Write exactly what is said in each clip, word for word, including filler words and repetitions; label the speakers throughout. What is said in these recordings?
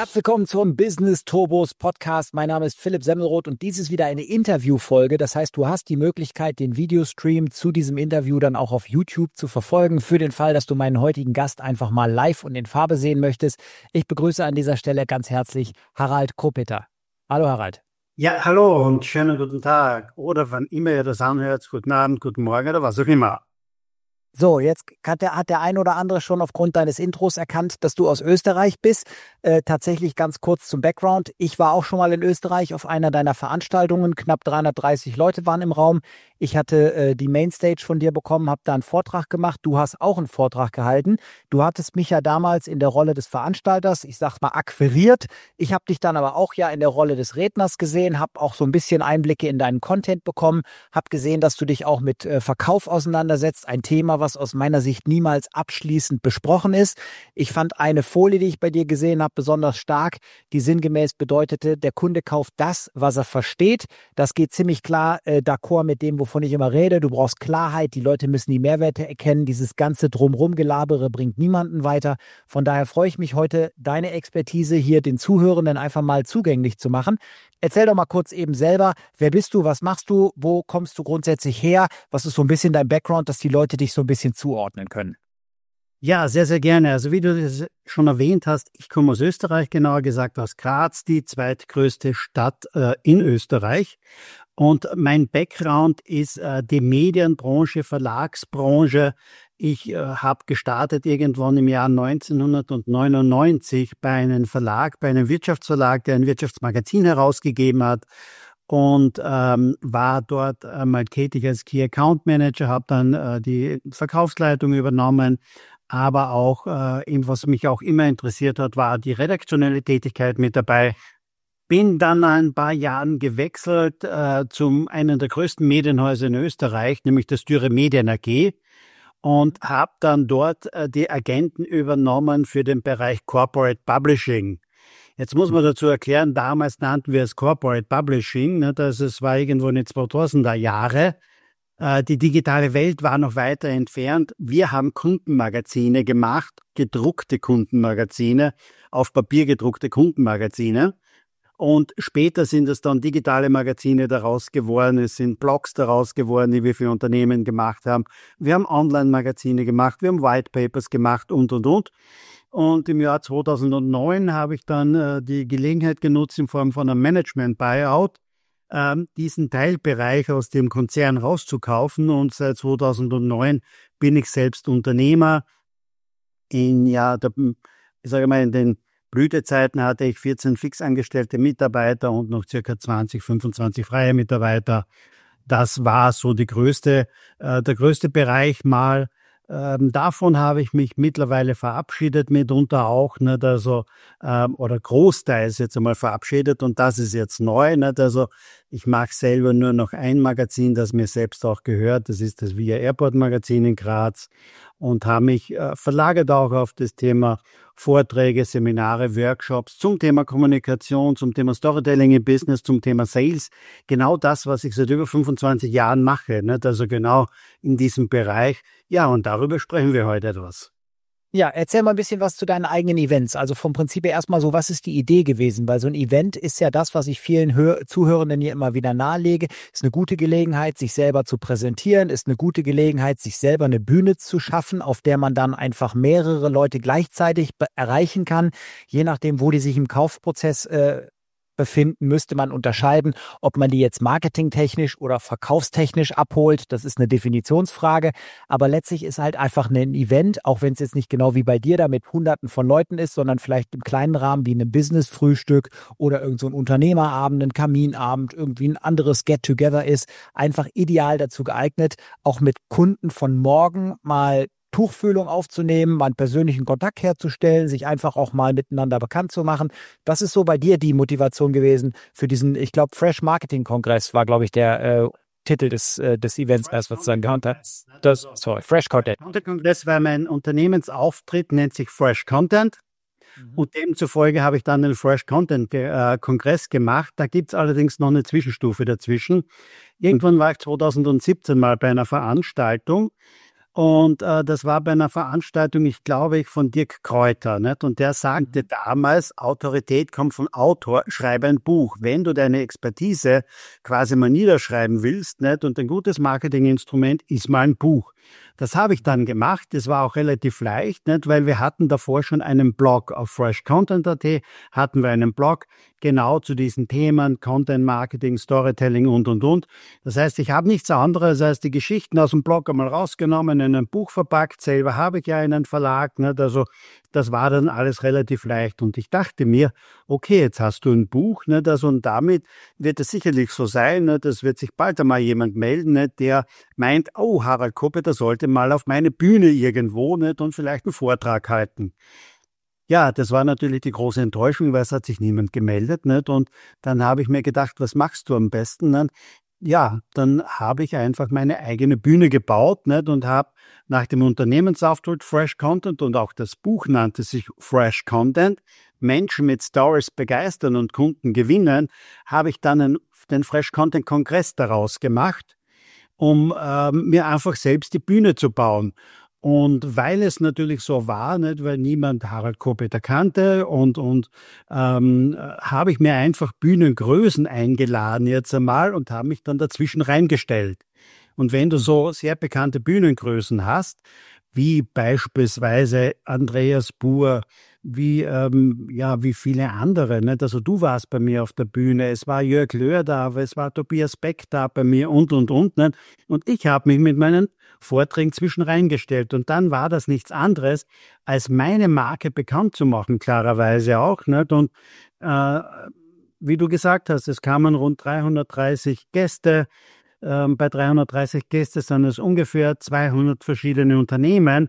Speaker 1: Herzlich willkommen zum Business Turbos Podcast. Mein Name ist Philipp Semmelroth und dies ist wieder eine Interviewfolge. Das heißt, du hast die Möglichkeit, den Videostream zu diesem Interview dann auch auf YouTube zu verfolgen. Für den Fall, dass du meinen heutigen Gast einfach mal live und in Farbe sehen möchtest. Ich begrüße an dieser Stelle ganz herzlich Harald Kopeter. Hallo Harald.
Speaker 2: Ja, hallo und schönen guten Tag. Oder wann immer ihr das anhört, guten Abend, guten Morgen oder was auch immer.
Speaker 1: So, jetzt hat der, hat der ein oder andere schon aufgrund deines Intros erkannt, dass du aus Österreich bist. Äh, tatsächlich ganz kurz zum Background. Ich war auch schon mal in Österreich auf einer deiner Veranstaltungen. Knapp dreihundertdreißig Leute waren im Raum. Ich hatte äh, die Mainstage von dir bekommen, habe da einen Vortrag gemacht. Du hast auch einen Vortrag gehalten. Du hattest mich ja damals in der Rolle des Veranstalters, ich sag mal, akquiriert. Ich habe dich dann aber auch ja in der Rolle des Redners gesehen, habe auch so ein bisschen Einblicke in deinen Content bekommen, habe gesehen, dass du dich auch mit äh, Verkauf auseinandersetzt. Ein Thema, was aus meiner Sicht niemals abschließend besprochen ist. Ich fand eine Folie, die ich bei dir gesehen habe, besonders stark, die sinngemäß bedeutete, der Kunde kauft das, was er versteht. Das geht ziemlich klar äh, d'accord mit dem, wovon ich immer rede. Du brauchst Klarheit, die Leute müssen die Mehrwerte erkennen. Dieses ganze Drumrum-Gelabere bringt niemanden weiter. Von daher freue ich mich heute, deine Expertise hier den Zuhörenden einfach mal zugänglich zu machen. Erzähl doch mal kurz eben selber, wer bist du, was machst du, wo kommst du grundsätzlich her? Was ist so ein bisschen dein Background, dass die Leute dich so ein bisschen zuordnen können?
Speaker 2: Ja, sehr, sehr gerne. Also wie du das schon erwähnt hast, ich komme aus Österreich, genauer gesagt aus Graz, die zweitgrößte Stadt äh, in Österreich. Und mein Background ist äh, die Medienbranche, Verlagsbranche. Ich äh, habe gestartet irgendwann im Jahr neunzehnhundertneunundneunzig bei einem Verlag, bei einem Wirtschaftsverlag, der ein Wirtschaftsmagazin herausgegeben hat. Und ähm, war dort einmal tätig als Key Account Manager, habe dann äh, die Verkaufsleitung übernommen, aber auch, äh, eben, was mich auch immer interessiert hat, war die redaktionelle Tätigkeit mit dabei. Bin dann nach ein paar Jahren gewechselt äh, zum einen der größten Medienhäuser in Österreich, nämlich das Dürre Medien A G, und habe dann dort äh, die Agenten übernommen für den Bereich Corporate Publishing. Jetzt muss man dazu erklären, damals nannten wir es Corporate Publishing, ne, das es war irgendwo in den zweitausender Jahre. Äh, die digitale Welt war noch weiter entfernt. Wir haben Kundenmagazine gemacht, gedruckte Kundenmagazine, auf Papier gedruckte Kundenmagazine. Und später sind es dann digitale Magazine daraus geworden, es sind Blogs daraus geworden, die wir für Unternehmen gemacht haben. Wir haben Online-Magazine gemacht, wir haben White Papers gemacht und, und, und. Und im Jahr zweitausendneun habe ich dann äh, die Gelegenheit genutzt, in Form von einem Management-Buyout, ähm, diesen Teilbereich aus dem Konzern rauszukaufen. Und seit zweitausendneun bin ich selbst Unternehmer. In, ja, der, ich sage mal, in den Blütezeiten hatte ich vierzehn fixangestellte Mitarbeiter und noch circa zwanzig, fünfundzwanzig freie Mitarbeiter. Das war so die größte, äh, der größte Bereich mal. Ähm, davon habe ich mich mittlerweile verabschiedet, mitunter auch, nicht? Also, ähm, oder großteils jetzt einmal verabschiedet, und das ist jetzt neu, nicht? Also, ich mache selber nur noch ein Magazin, das mir selbst auch gehört, das ist das Via Airport Magazin in Graz, und habe mich äh, verlagert auch auf das Thema Vorträge, Seminare, Workshops zum Thema Kommunikation, zum Thema Storytelling im Business, zum Thema Sales. Genau das, was ich seit über fünfundzwanzig Jahren mache, nicht? Also genau in diesem Bereich. Ja, und darüber sprechen wir heute etwas.
Speaker 1: Ja, erzähl mal ein bisschen was zu deinen eigenen Events. Also vom Prinzip her erstmal so, was ist die Idee gewesen? Weil so ein Event ist ja das, was ich vielen Hör- Zuhörenden hier immer wieder nahelege. Ist eine gute Gelegenheit, sich selber zu präsentieren, ist eine gute Gelegenheit, sich selber eine Bühne zu schaffen, auf der man dann einfach mehrere Leute gleichzeitig be- erreichen kann. Je nachdem, wo die sich im Kaufprozess äh, befinden, müsste man unterscheiden, ob man die jetzt marketingtechnisch oder verkaufstechnisch abholt. Das ist eine Definitionsfrage. Aber letztlich ist halt einfach ein Event, auch wenn es jetzt nicht genau wie bei dir da mit Hunderten von Leuten ist, sondern vielleicht im kleinen Rahmen wie einem Business-Frühstück oder irgend so ein Unternehmerabend, ein Kaminabend, irgendwie ein anderes Get-Together ist, einfach ideal dazu geeignet, auch mit Kunden von morgen mal Tuchfühlung aufzunehmen, mal einen persönlichen Kontakt herzustellen, sich einfach auch mal miteinander bekannt zu machen. Was ist so bei dir die Motivation gewesen für diesen, ich glaube, Fresh Marketing Kongress war, glaube ich, der äh, Titel des, äh, des Events, erst was du dann gehabt hast. Das, sorry, Fresh Content.
Speaker 2: Content Kongress war mein Unternehmensauftritt, nennt sich Fresh Content. Mhm. Und demzufolge habe ich dann den Fresh Content äh, Kongress gemacht. Da gibt es allerdings noch eine Zwischenstufe dazwischen. Irgendwann war ich zweitausendsiebzehn mal bei einer Veranstaltung, Und äh, das war bei einer Veranstaltung, ich glaube, ich von Dirk Kräuter. Nicht? Und der sagte damals, Autorität kommt vom Autor, schreibe ein Buch. Wenn du deine Expertise quasi mal niederschreiben willst, nicht? Und ein gutes Marketinginstrument ist mal ein Buch. Das habe ich dann gemacht. Das war auch relativ leicht, nicht? Weil wir hatten davor schon einen Blog auf fresh content punkt a t, hatten wir einen Blog genau zu diesen Themen, Content Marketing, Storytelling und, und, und. Das heißt, ich habe nichts anderes als die Geschichten aus dem Blog einmal rausgenommen, in ein Buch verpackt. Selber habe ich ja einen Verlag, nicht? Also das war dann alles relativ leicht. Und ich dachte mir, okay, jetzt hast du ein Buch, nicht? Also, und damit wird es sicherlich so sein, nicht? Das wird sich bald einmal jemand melden, nicht? Der meint, oh, Harald Kopeter sollte mal auf meine Bühne irgendwo, nicht? Und vielleicht einen Vortrag halten. Ja, das war natürlich die große Enttäuschung, weil es hat sich niemand gemeldet, nicht? Und dann habe ich mir gedacht, was machst du am besten? Nicht? Ja, dann habe ich einfach meine eigene Bühne gebaut, nicht? Und habe nach dem Unternehmensauftritt Fresh Content, und auch das Buch nannte sich Fresh Content, Menschen mit Stories begeistern und Kunden gewinnen, habe ich dann einen, den Fresh Content Kongress daraus gemacht, um ähm, mir einfach selbst die Bühne zu bauen. Und weil es natürlich so war, nicht, weil niemand Harald Kopeter kannte, und, und ähm, habe ich mir einfach Bühnengrößen eingeladen jetzt einmal und habe mich dann dazwischen reingestellt. Und wenn du so sehr bekannte Bühnengrößen hast, wie beispielsweise Andreas Buhr, wie ähm, ja wie viele andere, nicht? Also du warst bei mir auf der Bühne, es war Jörg Löhr da, aber es war Tobias Beck da bei mir und, und, und. Nicht? Und ich habe mich mit meinen Vorträgen zwischen reingestellt. Und dann war das nichts anderes, als meine Marke bekannt zu machen, klarerweise auch. Nicht? Und äh, wie du gesagt hast, es kamen rund dreihundertdreißig Gäste. Ähm, bei dreihundertdreißig Gästen sind es ungefähr zweihundert verschiedene Unternehmen.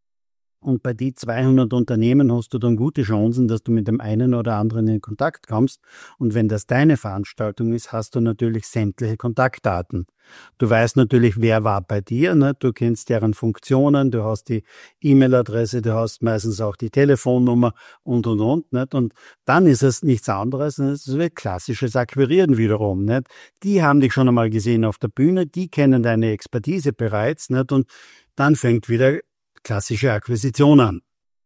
Speaker 2: Und bei die zweihundert Unternehmen hast du dann gute Chancen, dass du mit dem einen oder anderen in Kontakt kommst. Und wenn das deine Veranstaltung ist, hast du natürlich sämtliche Kontaktdaten. Du weißt natürlich, wer war bei dir, ne? Du kennst deren Funktionen, du hast die E-Mail-Adresse, du hast meistens auch die Telefonnummer und, und, und. Nicht? Und dann ist es nichts anderes, es ist ein klassisches Akquirieren wiederum. Nicht? Die haben dich schon einmal gesehen auf der Bühne, die kennen deine Expertise bereits. Nicht? Und dann fängt wieder klassische Akquisition an.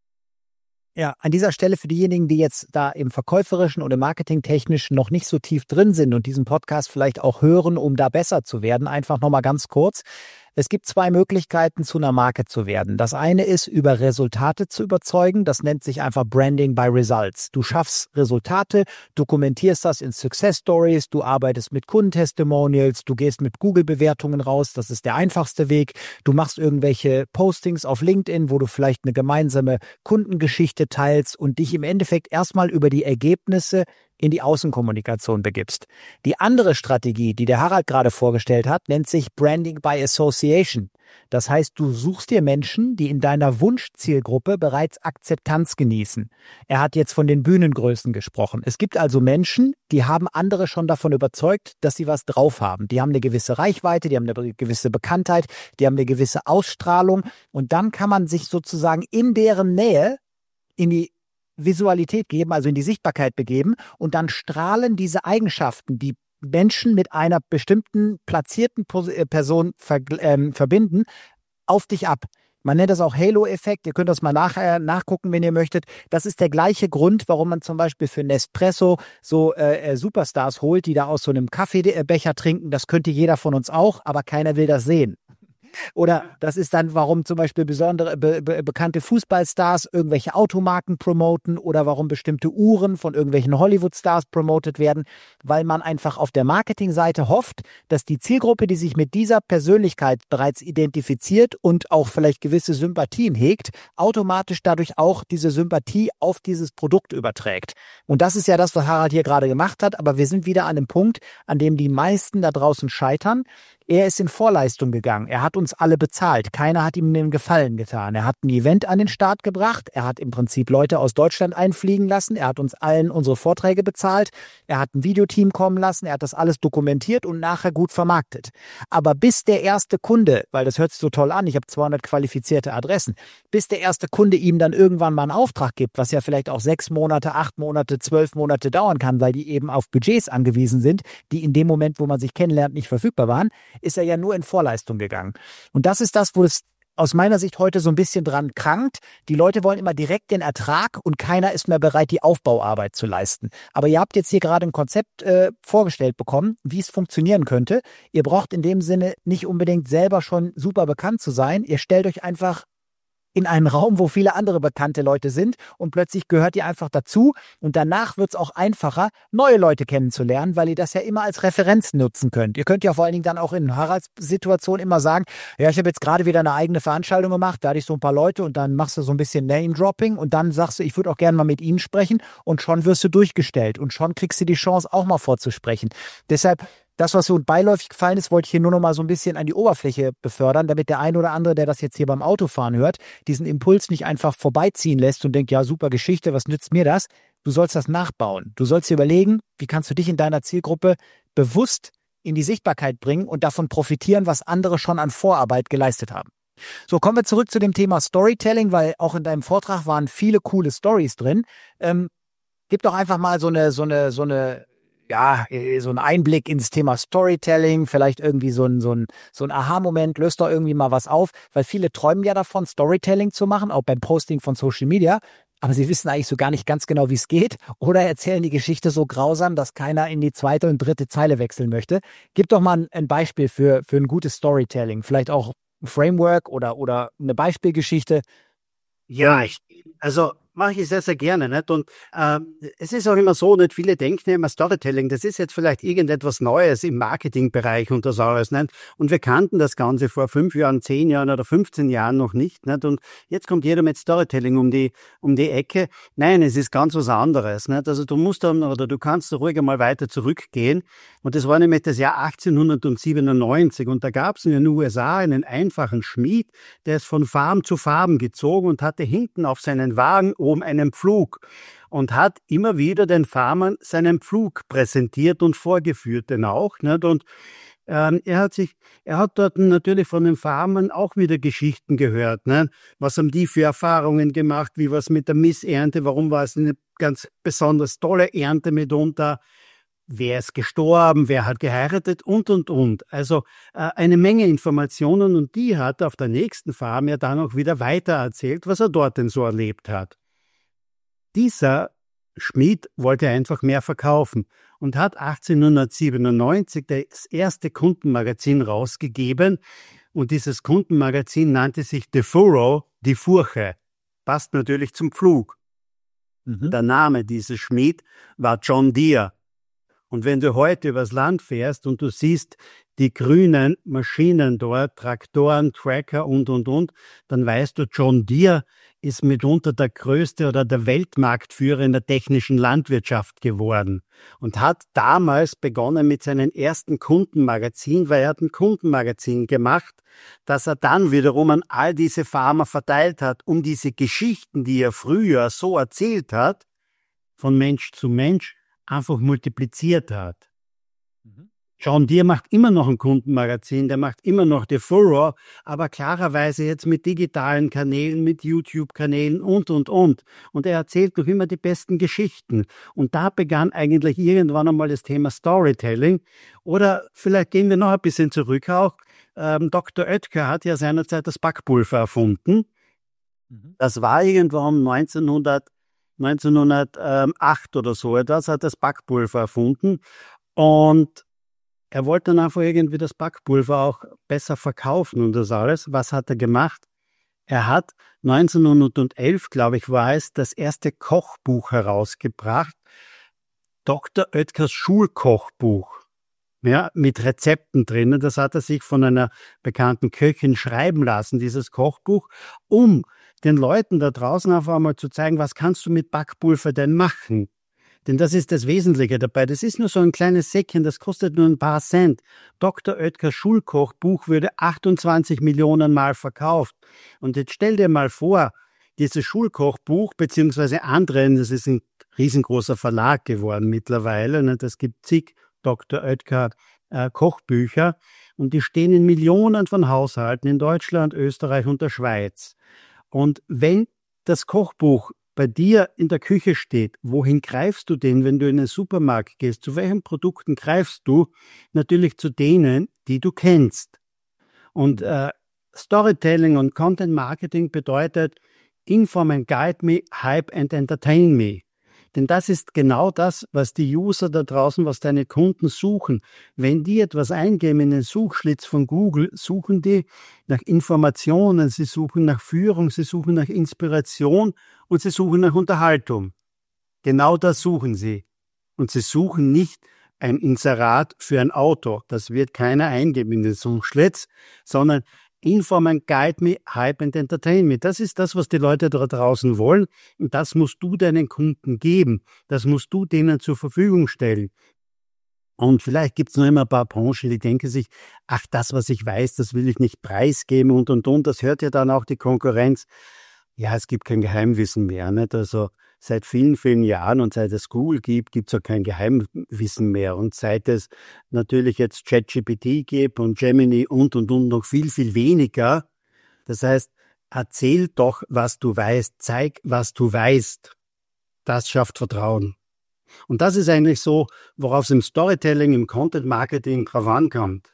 Speaker 1: Ja, an dieser Stelle für diejenigen, die jetzt da im Verkäuferischen oder Marketingtechnischen noch nicht so tief drin sind und diesen Podcast vielleicht auch hören, um da besser zu werden, einfach nochmal ganz kurz. Es gibt zwei Möglichkeiten, zu einer Marke zu werden. Das eine ist, über Resultate zu überzeugen. Das nennt sich einfach Branding by Results. Du schaffst Resultate, dokumentierst das in Success Stories, du arbeitest mit Kundentestimonials, du gehst mit Google-Bewertungen raus. Das ist der einfachste Weg. Du machst irgendwelche Postings auf LinkedIn, wo du vielleicht eine gemeinsame Kundengeschichte teilst und dich im Endeffekt erstmal über die Ergebnisse in die Außenkommunikation begibst. Die andere Strategie, die der Harald gerade vorgestellt hat, nennt sich Branding by Association. Das heißt, du suchst dir Menschen, die in deiner Wunschzielgruppe bereits Akzeptanz genießen. Er hat jetzt von den Bühnengrößen gesprochen. Es gibt also Menschen, die haben andere schon davon überzeugt, dass sie was drauf haben. Die haben eine gewisse Reichweite, die haben eine gewisse Bekanntheit, die haben eine gewisse Ausstrahlung, und dann kann man sich sozusagen in deren Nähe in die Visualität geben, also in die Sichtbarkeit begeben, und dann strahlen diese Eigenschaften, die Menschen mit einer bestimmten platzierten Person ver ähm, verbinden, auf dich ab. Man nennt das auch Halo-Effekt. Ihr könnt das mal nachher nachgucken, wenn ihr möchtet. Das ist der gleiche Grund, warum man zum Beispiel für Nespresso so äh, Superstars holt, die da aus so einem Kaffeebecher trinken. Das könnte jeder von uns auch, aber keiner will das sehen. Oder das ist dann, warum zum Beispiel besondere be, be, bekannte Fußballstars irgendwelche Automarken promoten oder warum bestimmte Uhren von irgendwelchen Hollywood-Stars promotet werden, weil man einfach auf der Marketingseite hofft, dass die Zielgruppe, die sich mit dieser Persönlichkeit bereits identifiziert und auch vielleicht gewisse Sympathien hegt, automatisch dadurch auch diese Sympathie auf dieses Produkt überträgt. Und das ist ja das, was Harald hier gerade gemacht hat, aber wir sind wieder an einem Punkt, an dem die meisten da draußen scheitern. Er ist in Vorleistung gegangen. Er hat uns alle bezahlt. Keiner hat ihm den Gefallen getan. Er hat ein Event an den Start gebracht. Er hat im Prinzip Leute aus Deutschland einfliegen lassen. Er hat uns allen unsere Vorträge bezahlt. Er hat ein Videoteam kommen lassen. Er hat das alles dokumentiert und nachher gut vermarktet. Aber bis der erste Kunde, weil das hört sich so toll an, ich habe zweihundert qualifizierte Adressen, bis der erste Kunde ihm dann irgendwann mal einen Auftrag gibt, was ja vielleicht auch sechs Monate, acht Monate, zwölf Monate dauern kann, weil die eben auf Budgets angewiesen sind, die in dem Moment, wo man sich kennenlernt, nicht verfügbar waren, ist er ja nur in Vorleistung gegangen. Und das ist das, wo es aus meiner Sicht heute so ein bisschen dran krankt. Die Leute wollen immer direkt den Ertrag und keiner ist mehr bereit, die Aufbauarbeit zu leisten. Aber ihr habt jetzt hier gerade ein Konzept äh, vorgestellt bekommen, wie es funktionieren könnte. Ihr braucht in dem Sinne nicht unbedingt selber schon super bekannt zu sein. Ihr stellt euch einfach in einen Raum, wo viele andere bekannte Leute sind und plötzlich gehört ihr einfach dazu und danach wird es auch einfacher, neue Leute kennenzulernen, weil ihr das ja immer als Referenz nutzen könnt. Ihr könnt ja vor allen Dingen dann auch in Haralds Situation immer sagen, ja, ich habe jetzt gerade wieder eine eigene Veranstaltung gemacht, da hatte ich so ein paar Leute und dann machst du so ein bisschen Name-Dropping und dann sagst du, ich würde auch gerne mal mit ihnen sprechen und schon wirst du durchgestellt und schon kriegst du die Chance, auch mal vorzusprechen. Deshalb das, was so beiläufig gefallen ist, wollte ich hier nur noch mal so ein bisschen an die Oberfläche befördern, damit der ein oder andere, der das jetzt hier beim Autofahren hört, diesen Impuls nicht einfach vorbeiziehen lässt und denkt, ja, super Geschichte, was nützt mir das? Du sollst das nachbauen. Du sollst dir überlegen, wie kannst du dich in deiner Zielgruppe bewusst in die Sichtbarkeit bringen und davon profitieren, was andere schon an Vorarbeit geleistet haben. So, kommen wir zurück zu dem Thema Storytelling, weil auch in deinem Vortrag waren viele coole Stories drin. Ähm, gib doch einfach mal so eine, so eine, so eine ja, so ein Einblick ins Thema Storytelling, vielleicht irgendwie so ein, so ein, so ein Aha-Moment, löst doch irgendwie mal was auf, weil viele träumen ja davon, Storytelling zu machen, auch beim Posting von Social Media, aber sie wissen eigentlich so gar nicht ganz genau, wie es geht oder erzählen die Geschichte so grausam, dass keiner in die zweite und dritte Zeile wechseln möchte. Gib doch mal ein, ein Beispiel für, für ein gutes Storytelling, vielleicht auch ein Framework oder, oder eine Beispielgeschichte.
Speaker 2: Ja, ich, also mache ich sehr, sehr gerne. Nicht? Und ähm, es ist auch immer so, nicht viele denken immer Storytelling, das ist jetzt vielleicht irgendetwas Neues im Marketingbereich und das alles. Nicht? Und wir kannten das Ganze vor fünf Jahren, zehn Jahren oder fünfzehn Jahren noch nicht. Nicht? Und jetzt kommt jeder mit Storytelling um die um die Ecke. Nein, es ist ganz was anderes. Nicht? Also du musst dann oder du kannst ruhig einmal weiter zurückgehen. Und das war nämlich das Jahr achtzehnhundertsiebenundneunzig. Und da gab es in den U S A einen einfachen Schmied, der ist von Farm zu Farm gezogen und hatte hinten auf seinen Wagen oben einen Pflug und hat immer wieder den Farmern seinen Pflug präsentiert und vorgeführt, den auch. Nicht? Und ähm, er hat sich, er hat dort natürlich von den Farmern auch wieder Geschichten gehört. Nicht? Was haben die für Erfahrungen gemacht? Wie war es mit der Missernte? Warum war es eine ganz besonders tolle Ernte mitunter? Wer ist gestorben, wer hat geheiratet und, und, und. Also äh, eine Menge Informationen und die hat auf der nächsten Farm ja dann auch wieder weitererzählt, was er dort denn so erlebt hat. Dieser Schmied wollte einfach mehr verkaufen und hat achtzehnhundertsiebenundneunzig das erste Kundenmagazin rausgegeben und dieses Kundenmagazin nannte sich The Furrow, die Furche. Passt natürlich zum Pflug. Mhm. Der Name dieses Schmied war John Deere. Und wenn du heute übers Land fährst und du siehst die grünen Maschinen dort, Traktoren, Tracker und, und, und, dann weißt du, John Deere ist mitunter der größte oder der Weltmarktführer in der technischen Landwirtschaft geworden und hat damals begonnen mit seinem ersten Kundenmagazin, weil er hat ein Kundenmagazin gemacht, das er dann wiederum an all diese Farmer verteilt hat, um diese Geschichten, die er früher so erzählt hat, von Mensch zu Mensch, einfach multipliziert hat. Mhm. John Deere macht immer noch ein Kundenmagazin, der macht immer noch die Furrow, aber klarerweise jetzt mit digitalen Kanälen, mit YouTube-Kanälen und, und, und. Und er erzählt noch immer die besten Geschichten. Und da begann eigentlich irgendwann einmal das Thema Storytelling. Oder vielleicht gehen wir noch ein bisschen zurück auch. Ähm, Doktor Oetker hat ja seinerzeit das Backpulver erfunden. Mhm. Das war irgendwann neunzehnhundert neunzehnhundertacht oder so etwas, hat das Backpulver erfunden und er wollte dann einfach irgendwie das Backpulver auch besser verkaufen und das alles. Was hat er gemacht? Er hat neunzehnhundertelf, glaube ich, war es, das erste Kochbuch herausgebracht, Doktor Oetkers Schulkochbuch. Ja, mit Rezepten drinnen. Das hat er sich von einer bekannten Köchin schreiben lassen, dieses Kochbuch, um den Leuten da draußen einfach einmal zu zeigen, was kannst du mit Backpulver denn machen? Denn das ist das Wesentliche dabei. Das ist nur so ein kleines Säckchen, das kostet nur ein paar Cent. Doktor Oetkers Schulkochbuch würde achtundzwanzig Millionen Mal verkauft. Und jetzt stell dir mal vor, dieses Schulkochbuch, beziehungsweise anderen, das ist ein riesengroßer Verlag geworden mittlerweile, ne? Das gibt zig Doktor Oetker äh, Kochbücher und die stehen in Millionen von Haushalten in Deutschland, Österreich und der Schweiz. Und wenn das Kochbuch bei dir in der Küche steht, wohin greifst du denn, wenn du in den Supermarkt gehst? Zu welchen Produkten greifst du? Natürlich zu denen, die du kennst. Und äh, Storytelling und Content Marketing bedeutet Inform and Guide me, Hype and Entertain me. Denn das ist genau das, was die User da draußen, was deine Kunden suchen. Wenn die etwas eingeben in den Suchschlitz von Google, suchen die nach Informationen, sie suchen nach Führung, sie suchen nach Inspiration und sie suchen nach Unterhaltung. Genau das suchen sie. Und sie suchen nicht ein Inserat für ein Auto. Das wird keiner eingeben in den Suchschlitz, sondern Inform and Guide me, Hype and Entertain me. Das ist das, was die Leute da draußen wollen. Und das musst du deinen Kunden geben. Das musst du denen zur Verfügung stellen. Und vielleicht gibt es noch immer ein paar Branchen, die denken sich, ach, das, was ich weiß, das will ich nicht preisgeben und, und, und. Das hört ja dann auch die Konkurrenz. Ja, es gibt kein Geheimwissen mehr. Nicht? Also seit vielen, vielen Jahren und seit es Google gibt, gibt es auch kein Geheimwissen mehr. Und seit es natürlich jetzt ChatGPT gibt und Gemini und, und, und noch viel, viel weniger. Das heißt, erzähl doch, was du weißt. Zeig, was du weißt. Das schafft Vertrauen. Und das ist eigentlich so, worauf es im Storytelling, im Content Marketing drauf ankommt.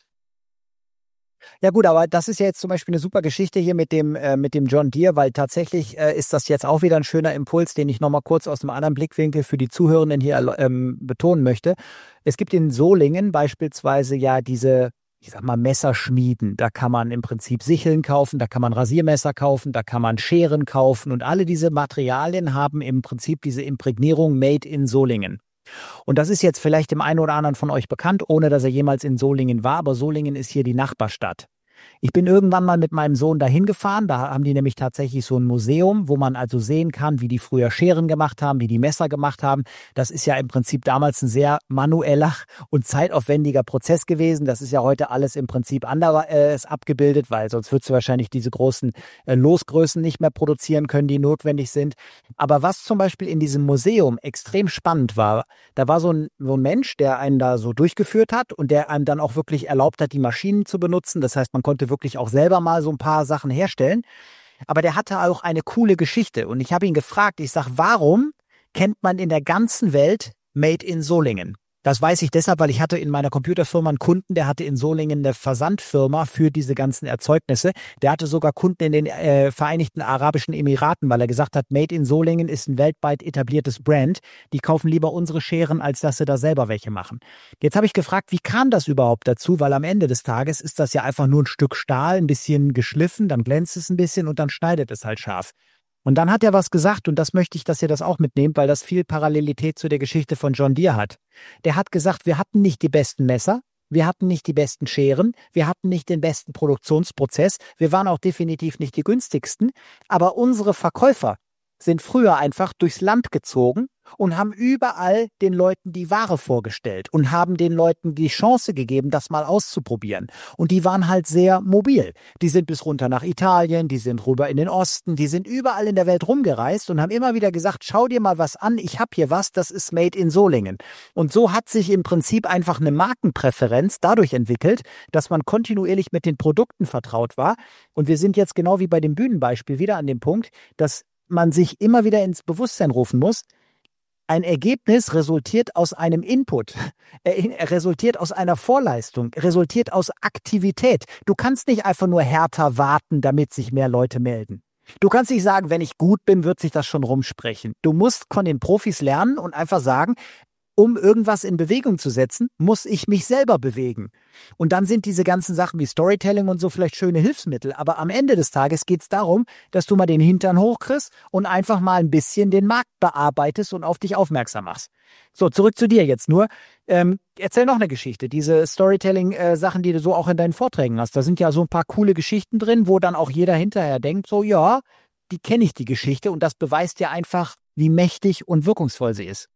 Speaker 1: Ja gut, aber das ist ja jetzt zum Beispiel eine super Geschichte hier mit dem, äh, mit dem John Deere, weil tatsächlich äh, ist das jetzt auch wieder ein schöner Impuls, den ich nochmal kurz aus einem anderen Blickwinkel für die Zuhörenden hier ähm, betonen möchte. Es gibt in Solingen beispielsweise ja diese, ich sag mal, Messerschmieden. Da kann man im Prinzip Sicheln kaufen, da kann man Rasiermesser kaufen, da kann man Scheren kaufen und alle diese Materialien haben im Prinzip diese Imprägnierung Made in Solingen. Und das ist jetzt vielleicht dem einen oder anderen von euch bekannt, ohne dass er jemals in Solingen war, aber Solingen ist hier die Nachbarstadt. Ich bin irgendwann mal mit meinem Sohn dahin gefahren, da haben die nämlich tatsächlich so ein Museum, wo man also sehen kann, wie die früher Scheren gemacht haben, wie die Messer gemacht haben. Das ist ja im Prinzip damals ein sehr manueller und zeitaufwendiger Prozess gewesen. Das ist ja heute alles im Prinzip anders äh, abgebildet, weil sonst würdest du wahrscheinlich diese großen äh, Losgrößen nicht mehr produzieren können, die notwendig sind. Aber was zum Beispiel in diesem Museum extrem spannend war, da war so ein, so ein Mensch, der einen da so durchgeführt hat und der einem dann auch wirklich erlaubt hat, die Maschinen zu benutzen. Das heißt, man konnte wirklich auch selber mal so ein paar Sachen herstellen. Aber der hatte auch eine coole Geschichte. Und ich habe ihn gefragt, ich sage, warum kennt man in der ganzen Welt Made in Solingen? Das weiß ich deshalb, weil ich hatte in meiner Computerfirma einen Kunden, der hatte in Solingen eine Versandfirma für diese ganzen Erzeugnisse. Der hatte sogar Kunden in den äh, Vereinigten Arabischen Emiraten, weil er gesagt hat, Made in Solingen ist ein weltweit etabliertes Brand. Die kaufen lieber unsere Scheren, als dass sie da selber welche machen. Jetzt habe ich gefragt, wie kam das überhaupt dazu? Weil am Ende des Tages ist das ja einfach nur ein Stück Stahl, ein bisschen geschliffen, dann glänzt es ein bisschen und dann schneidet es halt scharf. Und dann hat er was gesagt und das möchte ich, dass ihr das auch mitnehmt, weil das viel Parallelität zu der Geschichte von John Deere hat. Der hat gesagt, wir hatten nicht die besten Messer, wir hatten nicht die besten Scheren, wir hatten nicht den besten Produktionsprozess, wir waren auch definitiv nicht die günstigsten, aber unsere Verkäufer sind früher einfach durchs Land gezogen und haben überall den Leuten die Ware vorgestellt und haben den Leuten die Chance gegeben, das mal auszuprobieren. Und die waren halt sehr mobil. Die sind bis runter nach Italien, die sind rüber in den Osten, die sind überall in der Welt rumgereist und haben immer wieder gesagt, schau dir mal was an, ich habe hier was, das ist Made in Solingen. Und so hat sich im Prinzip einfach eine Markenpräferenz dadurch entwickelt, dass man kontinuierlich mit den Produkten vertraut war. Und wir sind jetzt genau wie bei dem Bühnenbeispiel wieder an dem Punkt, dass man sich immer wieder ins Bewusstsein rufen muss, ein Ergebnis resultiert aus einem Input, er resultiert aus einer Vorleistung, resultiert aus Aktivität. Du kannst nicht einfach nur härter warten, damit sich mehr Leute melden. Du kannst nicht sagen, wenn ich gut bin, wird sich das schon rumsprechen. Du musst von den Profis lernen und einfach sagen, um irgendwas in Bewegung zu setzen, muss ich mich selber bewegen. Und dann sind diese ganzen Sachen wie Storytelling und so vielleicht schöne Hilfsmittel. Aber am Ende des Tages geht es darum, dass du mal den Hintern hochkriegst und einfach mal ein bisschen den Markt bearbeitest und auf dich aufmerksam machst. So, zurück zu dir jetzt nur. Ähm, erzähl noch eine Geschichte. Diese Storytelling-Sachen, die du so auch in deinen Vorträgen hast. Da sind ja so ein paar coole Geschichten drin, wo dann auch jeder hinterher denkt, so ja, die kenne ich die Geschichte. Und das beweist ja einfach, wie mächtig und wirkungsvoll sie ist.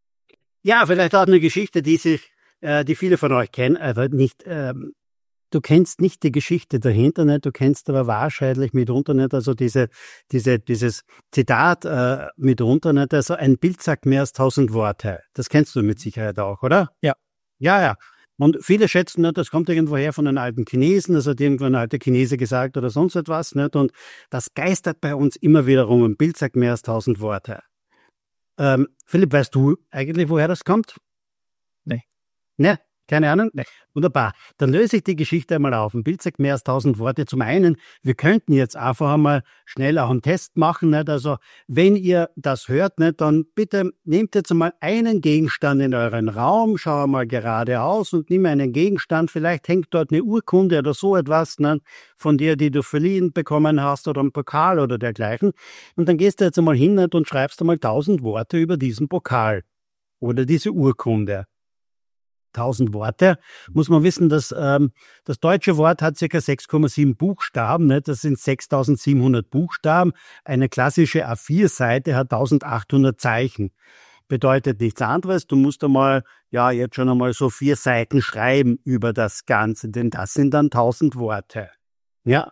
Speaker 2: Ja, vielleicht auch eine Geschichte, die sich, äh, die viele von euch kennen, aber nicht, ähm, du kennst nicht die Geschichte dahinter, nicht? Du kennst aber wahrscheinlich mitunter nicht, also diese, diese, dieses Zitat, äh, mitunter nicht, also ein Bild sagt mehr als tausend Worte. Das kennst du mit Sicherheit auch, oder?
Speaker 1: Ja.
Speaker 2: Ja, ja. Und viele schätzen, nicht, das kommt irgendwo her von den alten Chinesen, das hat irgendwo ein alter Chinese gesagt oder sonst etwas, nicht? Und das geistert bei uns immer wieder rum. Ein Bild sagt mehr als tausend Worte. Ähm, Philipp, weißt du eigentlich, woher das kommt?
Speaker 1: Nee.
Speaker 2: Ne? Keine Ahnung? Nee. Wunderbar. Dann löse ich die Geschichte einmal auf. Ein Bild sagt mehr als tausend Worte. Zum einen, wir könnten jetzt einfach einmal schnell auch einen Test machen. Nicht? Also, wenn ihr das hört, nicht, dann bitte nehmt jetzt einmal einen Gegenstand in euren Raum, schau mal geradeaus und nimm einen Gegenstand. Vielleicht hängt dort eine Urkunde oder so etwas nicht, von dir, die du verliehen bekommen hast oder ein Pokal oder dergleichen. Und dann gehst du jetzt einmal hin nicht, und schreibst einmal tausend Worte über diesen Pokal oder diese Urkunde. Tausend Worte, muss man wissen, dass ähm, das deutsche Wort hat ca. sechs Komma sieben Buchstaben, nicht? Das sind sechstausendsiebenhundert Buchstaben. Eine klassische A vier Seite hat eintausendachthundert Zeichen. Bedeutet nichts anderes, du musst einmal, ja, jetzt schon einmal so vier Seiten schreiben über das Ganze, denn das sind dann tausend Worte. Ja.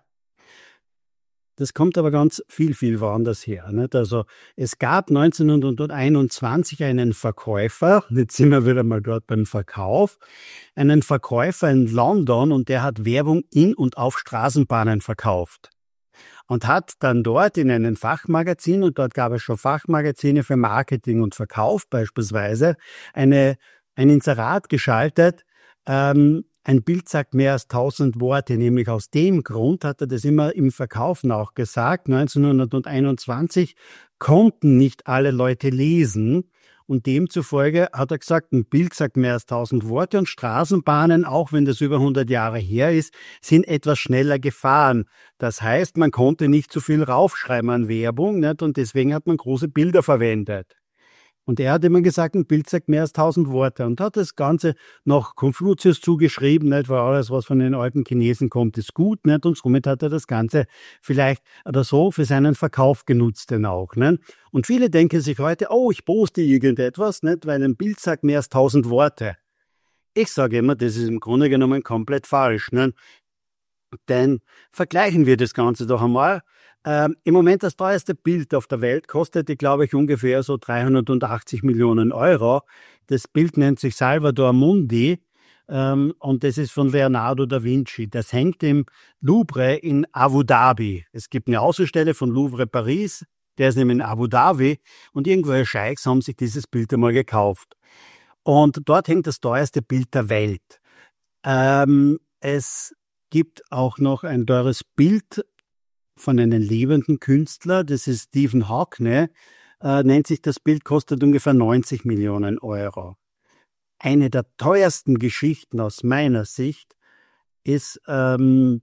Speaker 2: Das kommt aber ganz viel, viel woanders her. Nicht? Also es gab neunzehnhunderteinundzwanzig einen Verkäufer, jetzt sind wir wieder mal dort beim Verkauf, einen Verkäufer in London und der hat Werbung in und auf Straßenbahnen verkauft. Und hat dann dort in einem Fachmagazin, und dort gab es schon Fachmagazine für Marketing und Verkauf beispielsweise, eine, ein Inserat geschaltet, ähm, ein Bild sagt mehr als tausend Worte, nämlich aus dem Grund hat er das immer im Verkaufen auch gesagt. neunzehnhunderteinundzwanzig konnten nicht alle Leute lesen und demzufolge hat er gesagt, ein Bild sagt mehr als tausend Worte und Straßenbahnen, auch wenn das über hundert Jahre her ist, sind etwas schneller gefahren. Das heißt, man konnte nicht so viel raufschreiben an Werbung, nicht? Und deswegen hat man große Bilder verwendet. Und er hat immer gesagt, ein Bild sagt mehr als tausend Worte und hat das Ganze noch Konfuzius zugeschrieben, nicht? Weil alles, was von den alten Chinesen kommt, ist gut, nicht? Und somit hat er das Ganze vielleicht oder so für seinen Verkauf genutzt denn auch, nicht? Und viele denken sich heute, oh, ich poste irgendetwas, nicht? Weil ein Bild sagt mehr als tausend Worte. Ich sage immer, das ist im Grunde genommen komplett falsch, nicht? Denn vergleichen wir das Ganze doch einmal. Ähm, Im Moment das teuerste Bild auf der Welt kostet, glaube ich, ungefähr so dreihundertachtzig Millionen Euro. Das Bild nennt sich Salvator Mundi ähm, und das ist von Leonardo da Vinci. Das hängt im Louvre in Abu Dhabi. Es gibt eine Außenstelle von Louvre Paris, der ist nämlich in Abu Dhabi und irgendwelche Scheichs haben sich dieses Bild einmal gekauft. Und dort hängt das teuerste Bild der Welt. Ähm, es gibt auch noch ein teures Bild von einem lebenden Künstler, das ist Stephen Hawking, äh, nennt sich das Bild, kostet ungefähr neunzig Millionen Euro. Eine der teuersten Geschichten aus meiner Sicht ist, ähm,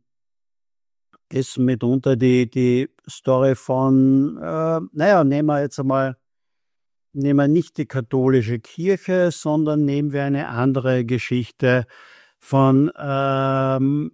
Speaker 2: ist mitunter die, die Story von, äh, naja, nehmen wir jetzt einmal, nehmen wir nicht die katholische Kirche, sondern nehmen wir eine andere Geschichte von, ähm,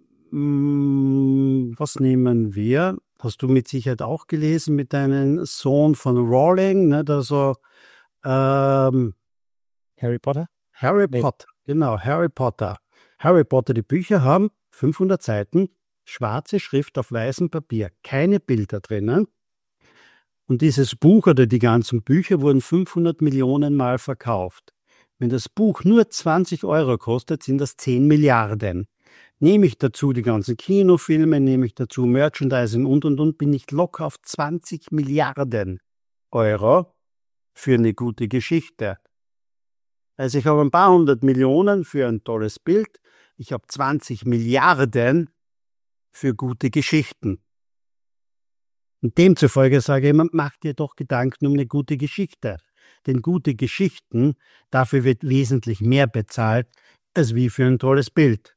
Speaker 2: was nehmen wir? Hast du mit Sicherheit auch gelesen mit deinem Sohn von Rowling, nicht? Also ähm,
Speaker 1: Harry Potter?
Speaker 2: Harry
Speaker 1: Nee.
Speaker 2: Potter, genau, Harry Potter. Harry Potter, die Bücher haben fünfhundert Seiten, schwarze Schrift auf weißem Papier, keine Bilder drinnen. Und dieses Buch oder die ganzen Bücher wurden fünfhundert Millionen Mal verkauft. Wenn das Buch nur zwanzig Euro kostet, sind das zehn Milliarden. Nehme ich dazu die ganzen Kinofilme, nehme ich dazu Merchandising und, und, und, bin ich locker auf zwanzig Milliarden Euro für eine gute Geschichte. Also ich habe ein paar hundert Millionen für ein tolles Bild, ich habe zwanzig Milliarden für gute Geschichten. Und demzufolge sage ich immer, mach dir doch Gedanken um eine gute Geschichte. Denn gute Geschichten, dafür wird wesentlich mehr bezahlt, als wie für ein tolles Bild.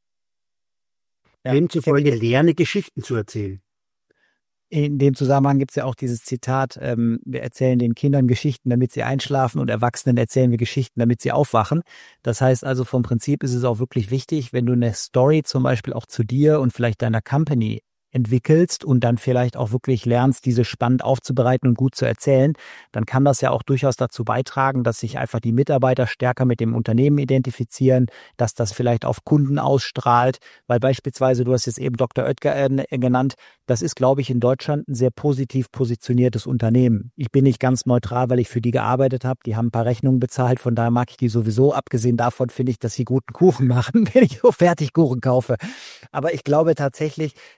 Speaker 1: Ja,
Speaker 2: Demzufolge lerne Geschichten zu erzählen.
Speaker 1: In dem Zusammenhang gibt es ja auch dieses Zitat, ähm, wir erzählen den Kindern Geschichten, damit sie einschlafen und Erwachsenen erzählen wir Geschichten, damit sie aufwachen. Das heißt also, vom Prinzip ist es auch wirklich wichtig, wenn du eine Story zum Beispiel auch zu dir und vielleicht deiner Company entwickelst und dann vielleicht auch wirklich lernst, diese spannend aufzubereiten und gut zu erzählen, dann kann das ja auch durchaus dazu beitragen, dass sich einfach die Mitarbeiter stärker mit dem Unternehmen identifizieren, dass das vielleicht auf Kunden ausstrahlt, weil beispielsweise, du hast jetzt eben Doktor Oetker äh, genannt, das ist, glaube ich, in Deutschland ein sehr positiv positioniertes Unternehmen. Ich bin nicht ganz neutral, weil ich für die gearbeitet habe, die haben ein paar Rechnungen bezahlt, von daher mag ich die sowieso, abgesehen davon finde ich, dass sie guten Kuchen machen, wenn ich so Fertigkuchen kaufe. Aber ich glaube tatsächlich, dass es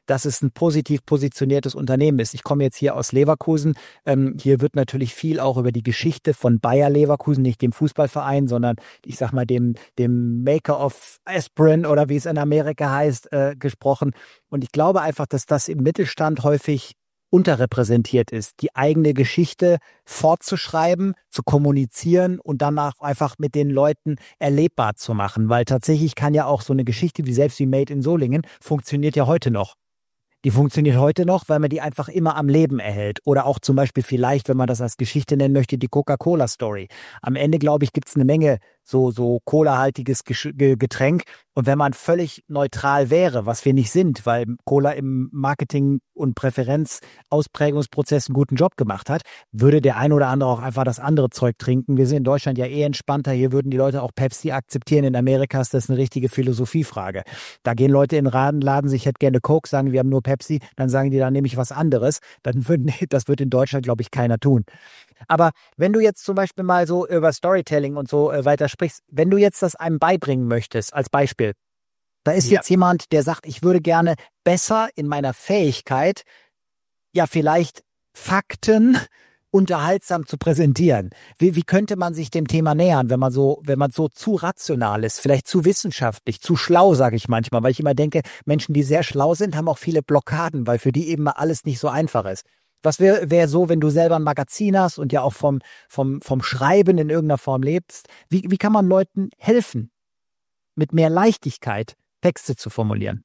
Speaker 1: ein positiv positioniertes Unternehmen ist. Ich komme jetzt hier aus Leverkusen. Ähm, hier wird natürlich viel auch über die Geschichte von Bayer Leverkusen, nicht dem Fußballverein, sondern ich sag mal dem, dem Maker of Aspirin oder wie es in Amerika heißt, äh, gesprochen. Und ich glaube einfach, dass das im Mittelstand häufig unterrepräsentiert ist, die eigene Geschichte fortzuschreiben, zu kommunizieren und danach einfach mit den Leuten erlebbar zu machen. Weil tatsächlich kann ja auch so eine Geschichte wie selbst wie Made in Solingen funktioniert ja heute noch. Die funktioniert heute noch, weil man die einfach immer am Leben erhält. Oder auch zum Beispiel vielleicht, wenn man das als Geschichte nennen möchte, die Coca-Cola-Story. Am Ende, glaube ich, gibt es eine Menge so, so Cola-haltiges Getränk. Und wenn man völlig neutral wäre, was wir nicht sind, weil Cola im Marketing- und Präferenzausprägungsprozess einen guten Job gemacht hat, würde der ein oder andere auch einfach das andere Zeug trinken. Wir sind in Deutschland ja eh entspannter. Hier würden die Leute auch Pepsi akzeptieren. In Amerika ist das eine richtige Philosophiefrage. Da gehen Leute in den Laden, laden sich, ich hätte gerne Coke, sagen, wir haben nur Pepsi, dann sagen die, dann nehme ich was anderes. Dann würden, das wird in Deutschland, glaube ich, keiner tun. Aber wenn du jetzt zum Beispiel mal so über Storytelling und so äh, weiter sprichst, wenn du jetzt das einem beibringen möchtest, als Beispiel, da ist ja jetzt jemand, der sagt, ich würde gerne besser in meiner Fähigkeit, ja vielleicht Fakten unterhaltsam zu präsentieren. Wie, wie könnte man sich dem Thema nähern, wenn man so, wenn man so zu rational ist, vielleicht zu wissenschaftlich, zu schlau, sage ich manchmal, weil ich immer denke, Menschen, die sehr schlau sind, haben auch viele Blockaden, weil für die eben mal alles nicht so einfach ist. Was wäre wär so, wenn du selber ein Magazin hast und ja auch vom, vom, vom Schreiben in irgendeiner Form lebst? Wie, wie kann man Leuten helfen, mit mehr Leichtigkeit Texte zu formulieren?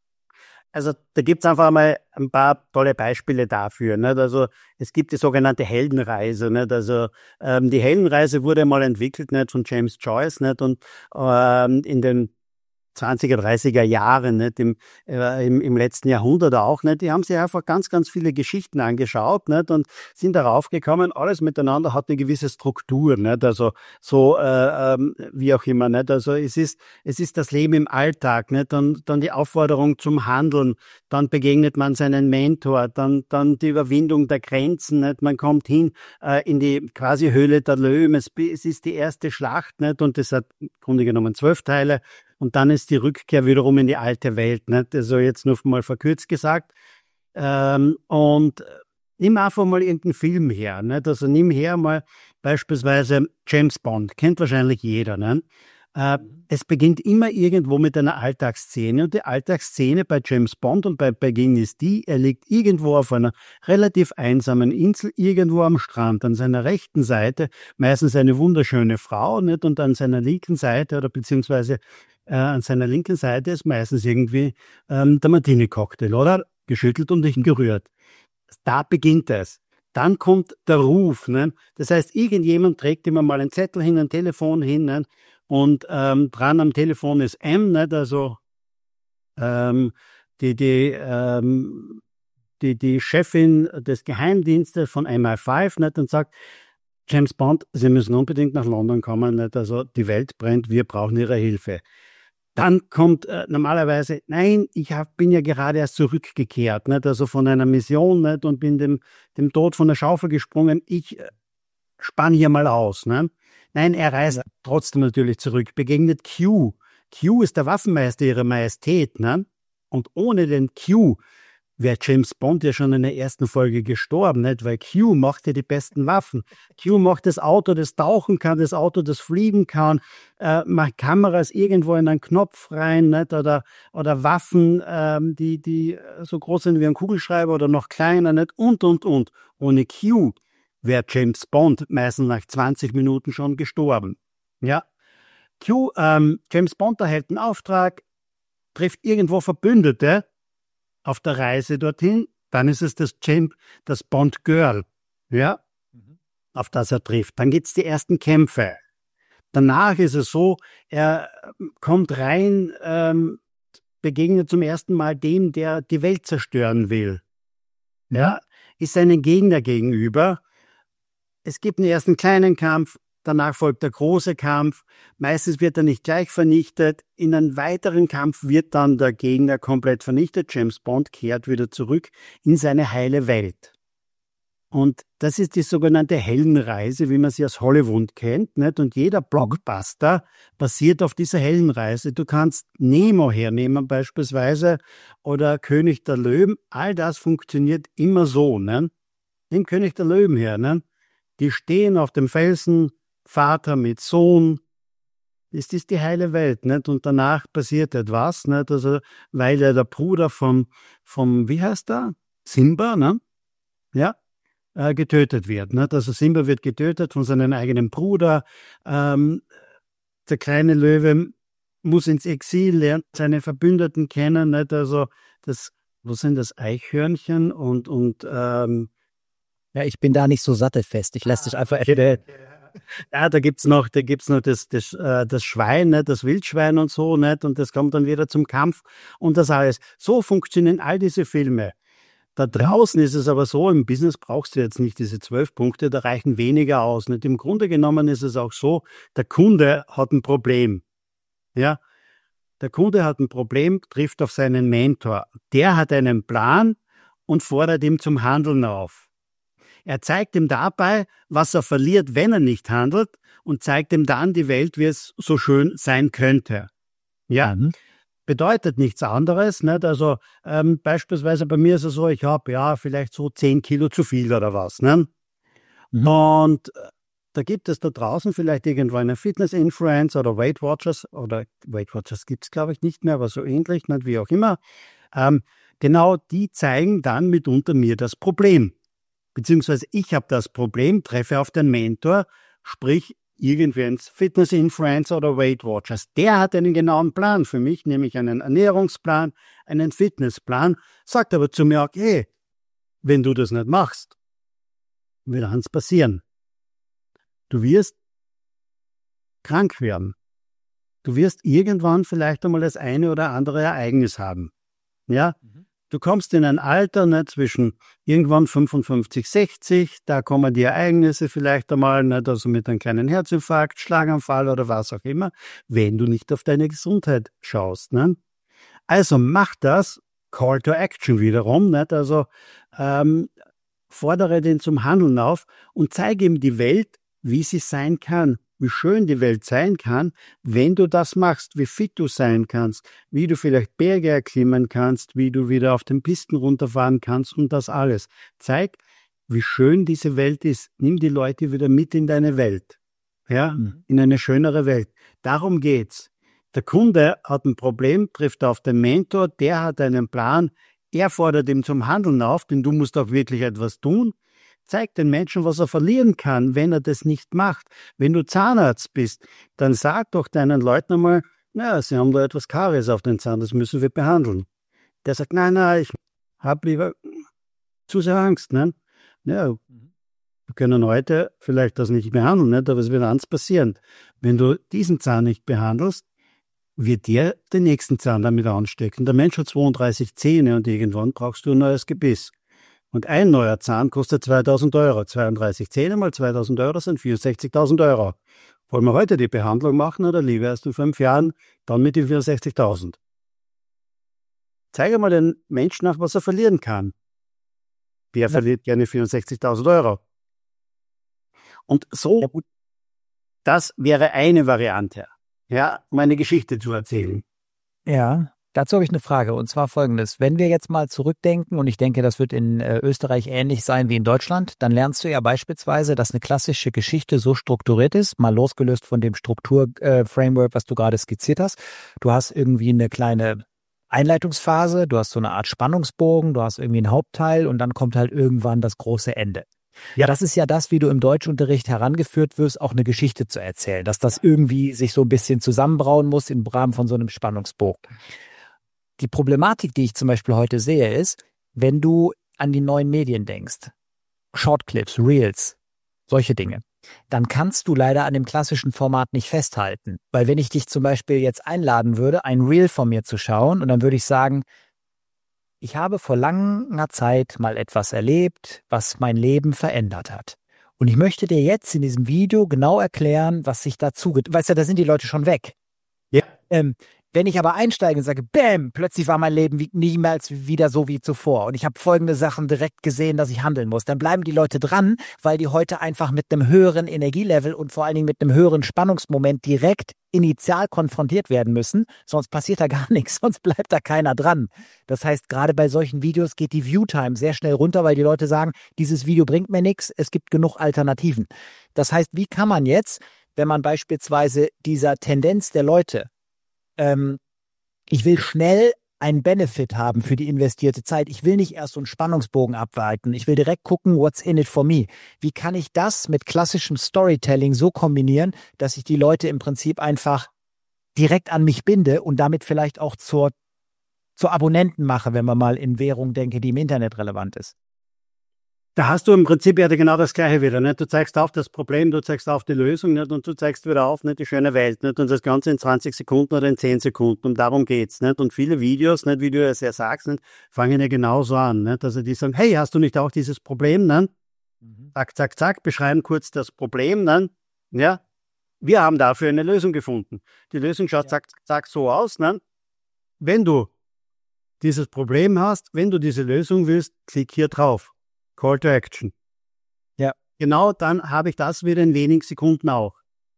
Speaker 2: Also da gibt's einfach mal ein paar tolle Beispiele dafür. Nicht? Also es gibt die sogenannte Heldenreise. Nicht? Also ähm, die Heldenreise wurde mal entwickelt nicht, von James Joyce nicht? Und ähm, in den zwanziger, dreißiger Jahre, nicht, im, äh, im, im letzten Jahrhundert auch, nicht, die haben sich einfach ganz, ganz viele Geschichten angeschaut, nicht, und sind darauf gekommen, alles miteinander hat eine gewisse Struktur, nicht, also, so, äh, ähm, wie auch immer, nicht, also, es ist, es ist das Leben im Alltag, nicht, dann, dann die Aufforderung zum Handeln, dann begegnet man seinen Mentor, dann, dann die Überwindung der Grenzen, nicht, man kommt hin, äh, in die quasi Höhle der Löwen, es, es ist die erste Schlacht, nicht, und das hat im Grunde genommen zwölf Teile. Und dann ist die Rückkehr wiederum in die alte Welt, nicht? Also jetzt nur mal verkürzt gesagt. Ähm, und nimm einfach mal irgendeinen Film her, nicht? Also nimm her mal beispielsweise James Bond, kennt wahrscheinlich jeder, nicht? Äh, es beginnt immer irgendwo mit einer Alltagsszene und die Alltagsszene bei James Bond und bei Beginn ist die, er liegt irgendwo auf einer relativ einsamen Insel, irgendwo am Strand, an seiner rechten Seite meistens eine wunderschöne Frau, nicht? Und an seiner linken Seite oder beziehungsweise äh, an seiner linken Seite ist meistens irgendwie ähm, der Martini-Cocktail, oder? Geschüttelt und nicht gerührt. Da beginnt es. Dann kommt der Ruf, ne? Das heißt, irgendjemand trägt immer mal einen Zettel hin, ein Telefon hin, ne? Und ähm, dran am Telefon ist M, nicht? Also ähm, die, die, ähm, die, die Chefin des Geheimdienstes von M I fünf, nicht? Und sagt, James Bond, Sie müssen unbedingt nach London kommen, nicht? Also die Welt brennt, wir brauchen Ihre Hilfe. Dann kommt äh, normalerweise, nein, ich hab, bin ja gerade erst zurückgekehrt, nicht? Also von einer Mission, nicht? Und bin dem, dem Tod von der Schaufel gesprungen. Ich äh, spann hier mal aus. Ne? Nein, er reist ja trotzdem natürlich zurück, begegnet Q. Q ist der Waffenmeister ihrer Majestät. Ne? Und ohne den Q wäre James Bond ja schon in der ersten Folge gestorben, nicht? Weil Q macht ja die besten Waffen. Q macht das Auto, das tauchen kann, das Auto, das fliegen kann, äh, macht Kameras irgendwo in einen Knopf rein, nicht? Oder, oder Waffen, ähm, die, die so groß sind wie ein Kugelschreiber oder noch kleiner, nicht? Und, und, und. Ohne Q wäre James Bond meistens nach zwanzig Minuten schon gestorben. Ja. Q, ähm, James Bond erhält einen Auftrag, trifft irgendwo Verbündete auf der Reise dorthin, dann ist es das James, das Bond Girl, ja, mhm. auf das er trifft. Dann gibt's die ersten Kämpfe. Danach ist es so, er kommt rein, ähm, begegnet zum ersten Mal dem, der die Welt zerstören will. Ja, ist seinen Gegner gegenüber. Es gibt einen ersten kleinen Kampf, danach folgt der große Kampf. Meistens wird er nicht gleich vernichtet. In einem weiteren Kampf wird dann der Gegner komplett vernichtet. James Bond kehrt wieder zurück in seine heile Welt. Und das ist die sogenannte Heldenreise, wie man sie aus Hollywood kennt, nicht? Und jeder Blockbuster basiert auf dieser Heldenreise. Du kannst Nemo hernehmen beispielsweise oder König der Löwen. All das funktioniert immer so. Nicht? Nimm König der Löwen her. Nicht? Die stehen auf dem Felsen, Vater mit Sohn. Das ist die heile Welt. Nicht? Und danach passiert etwas, nicht? Also, weil er der Bruder vom, vom, wie heißt er? Simba, ne? Ja. getötet wird. Nicht? Also Simba wird getötet von seinem eigenen Bruder. Ähm, der kleine Löwe muss ins Exil, lernt seine Verbündeten kennen. Nicht? Also das, wo sind das, Eichhörnchen und, und ähm,
Speaker 1: ja, ich bin da nicht so sattelfest. Ich lasse dich einfach erzählen.
Speaker 2: Ja, da gibt's noch, da gibt's noch das, das, äh, das Schwein, nicht? Das Wildschwein und so, nicht? Und das kommt dann wieder zum Kampf und das alles. So funktionieren all diese Filme. Da draußen ist es aber so, im Business brauchst du jetzt nicht diese zwölf Punkte, da reichen weniger aus. Nicht? Im Grunde genommen ist es auch so, der Kunde hat ein Problem. Ja, der Kunde hat ein Problem, trifft auf seinen Mentor. Der hat einen Plan und fordert ihm zum Handeln auf. Er zeigt ihm dabei, was er verliert, wenn er nicht handelt, und zeigt ihm dann die Welt, wie es so schön sein könnte. Ja. Mhm. Bedeutet nichts anderes, nicht? Also ähm, beispielsweise bei mir ist es so, ich habe ja vielleicht so zehn Kilo zu viel oder was. Ne? Mhm. Und äh, da gibt es da draußen vielleicht irgendwo einen Fitness-Influencer oder Weight Watchers, oder Weight Watchers gibt es glaube ich nicht mehr, aber so ähnlich, nicht? Wie auch immer. Ähm, genau, die zeigen dann mitunter mir das Problem. Beziehungsweise ich habe das Problem, treffe auf den Mentor, sprich irgendwann Fitness-Influencer oder Weight Watchers. Der hat einen genauen Plan für mich, nämlich einen Ernährungsplan, einen Fitnessplan, sagt aber zu mir, okay, wenn du das nicht machst, wird eins passieren. Du wirst krank werden. Du wirst irgendwann vielleicht einmal das eine oder andere Ereignis haben. Ja? Mhm. Du kommst in ein Alter, ne, zwischen irgendwann fünfundfünfzig, sechzig, da kommen die Ereignisse vielleicht einmal, ne, also mit einem kleinen Herzinfarkt, Schlaganfall oder was auch immer, wenn du nicht auf deine Gesundheit schaust. Ne? Also mach das, Call to Action wiederum, ne, also ähm, fordere den zum Handeln auf und zeige ihm die Welt, wie sie sein kann. Wie schön die Welt sein kann, wenn du das machst, wie fit du sein kannst, wie du vielleicht Berge erklimmen kannst, wie du wieder auf den Pisten runterfahren kannst und das alles. Zeig, wie schön diese Welt ist. Nimm die Leute wieder mit in deine Welt, ja, mhm. in eine schönere Welt. Darum geht's. Der Kunde hat ein Problem, trifft auf den Mentor, der hat einen Plan, er fordert ihm zum Handeln auf, denn du musst auch wirklich etwas tun. Zeig den Menschen, was er verlieren kann, wenn er das nicht macht. Wenn du Zahnarzt bist, dann sag doch deinen Leuten einmal, naja, sie haben da etwas Karies auf den Zahn, das müssen wir behandeln. Der sagt, nein, nein, ich habe lieber zu sehr Angst. Ne? Ja, wir können heute vielleicht das nicht behandeln, nicht? Aber es wird eins passieren. Wenn du diesen Zahn nicht behandelst, wird dir den nächsten Zahn damit anstecken. Der Mensch hat zweiunddreißig Zähne und irgendwann brauchst du ein neues Gebiss. Und ein neuer Zahn kostet zweitausend Euro. zweiunddreißig Zähne mal zweitausend Euro sind vierundsechzigtausend Euro. Wollen wir heute die Behandlung machen oder lieber erst in fünf Jahren, dann mit den vierundsechzigtausend? Zeige mal den Menschen nach, was er verlieren kann. Wer ja. verliert gerne vierundsechzigtausend Euro? Und so, ja, gut. Das wäre eine Variante, ja, um eine Geschichte zu erzählen.
Speaker 1: Ja. Dazu habe ich eine Frage, und zwar folgendes. Wenn wir jetzt mal zurückdenken, und ich denke, das wird in äh, Österreich ähnlich sein wie in Deutschland, dann lernst du ja beispielsweise, dass eine klassische Geschichte so strukturiert ist, mal losgelöst von dem Strukturframework, äh, was du gerade skizziert hast. Du hast irgendwie eine kleine Einleitungsphase, du hast so eine Art Spannungsbogen, du hast irgendwie einen Hauptteil und dann kommt halt irgendwann das große Ende. Ja, das ist ja das, wie du im Deutschunterricht herangeführt wirst, auch eine Geschichte zu erzählen, dass das irgendwie sich so ein bisschen zusammenbrauen muss im Rahmen von so einem Spannungsbogen. Die Problematik, die ich zum Beispiel heute sehe, ist, wenn du an die neuen Medien denkst, Shortclips, Reels, solche Dinge, dann kannst du leider an dem klassischen Format nicht festhalten. Weil wenn ich dich zum Beispiel jetzt einladen würde, ein Reel von mir zu schauen, und dann würde ich sagen, ich habe vor langer Zeit mal etwas erlebt, was mein Leben verändert hat. Und ich möchte dir jetzt in diesem Video genau erklären, was sich dazu... Weißt du, da sind die Leute schon weg.
Speaker 2: Ja.
Speaker 1: Ähm, Wenn ich aber einsteige und sage, bäm, plötzlich war mein Leben wie, niemals wieder so wie zuvor und ich habe folgende Sachen direkt gesehen, dass ich handeln muss, dann bleiben die Leute dran, weil die heute einfach mit einem höheren Energielevel und vor allen Dingen mit einem höheren Spannungsmoment direkt initial konfrontiert werden müssen, sonst passiert da gar nichts, sonst bleibt da keiner dran. Das heißt, gerade bei solchen Videos geht die Viewtime sehr schnell runter, weil die Leute sagen, dieses Video bringt mir nichts, es gibt genug Alternativen. Das heißt, wie kann man jetzt, wenn man beispielsweise dieser Tendenz der Leute, ähm, ich will schnell einen Benefit haben für die investierte Zeit. Ich will nicht erst so einen Spannungsbogen abwarten. Ich will direkt gucken, what's in it for me. Wie kann ich das mit klassischem Storytelling so kombinieren, dass ich die Leute im Prinzip einfach direkt an mich binde und damit vielleicht auch zur, zur Abonnenten mache, wenn man mal in Währung denke, die im Internet relevant ist?
Speaker 2: Da hast du im Prinzip ja genau das Gleiche wieder. Nicht? Du zeigst auf das Problem, du zeigst auf die Lösung nicht? Und du zeigst wieder auf nicht? Die schöne Welt. Nicht? Und das Ganze in zwanzig Sekunden oder in zehn Sekunden. Und darum geht's. Nicht? Und viele Videos, nicht? Wie du es ja sagst, nicht? Fangen ja genauso an. Nicht? Also die sagen, hey, hast du nicht auch dieses Problem? Nicht? Mhm. Zack, zack, zack, beschreiben kurz das Problem. Nicht? Ja, wir haben dafür eine Lösung gefunden. Die Lösung schaut ja. zack, zack, zack so aus. Nicht? Wenn du dieses Problem hast, wenn du diese Lösung willst, klick hier drauf. Call to Action. Ja. Genau, dann habe ich das wieder in wenigen Sekunden auch.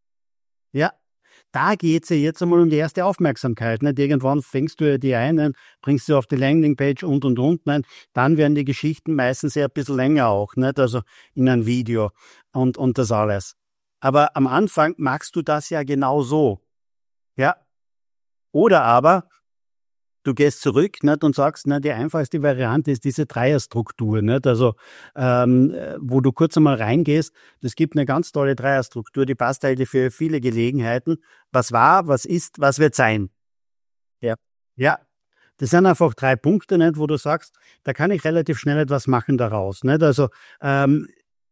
Speaker 2: Ja, da geht es ja jetzt einmal um die erste Aufmerksamkeit. Nicht? Irgendwann fängst du die ein, bringst sie auf die Landingpage und, und, und. Nicht? Dann werden die Geschichten meistens ja ein bisschen länger auch, nicht? Also in ein Video und, und das alles. Aber am Anfang machst du das ja genau so. Ja. Oder aber du gehst zurück nicht, und sagst, na, die einfachste Variante ist diese Dreierstruktur. Nicht? Also, ähm, wo du kurz einmal reingehst, das gibt eine ganz tolle Dreierstruktur, die passt eigentlich für viele Gelegenheiten. Was war, was ist, was wird sein? Ja. Ja. Das sind einfach drei Punkte, nicht, wo du sagst, da kann ich relativ schnell etwas machen daraus. Nicht? Also, ähm,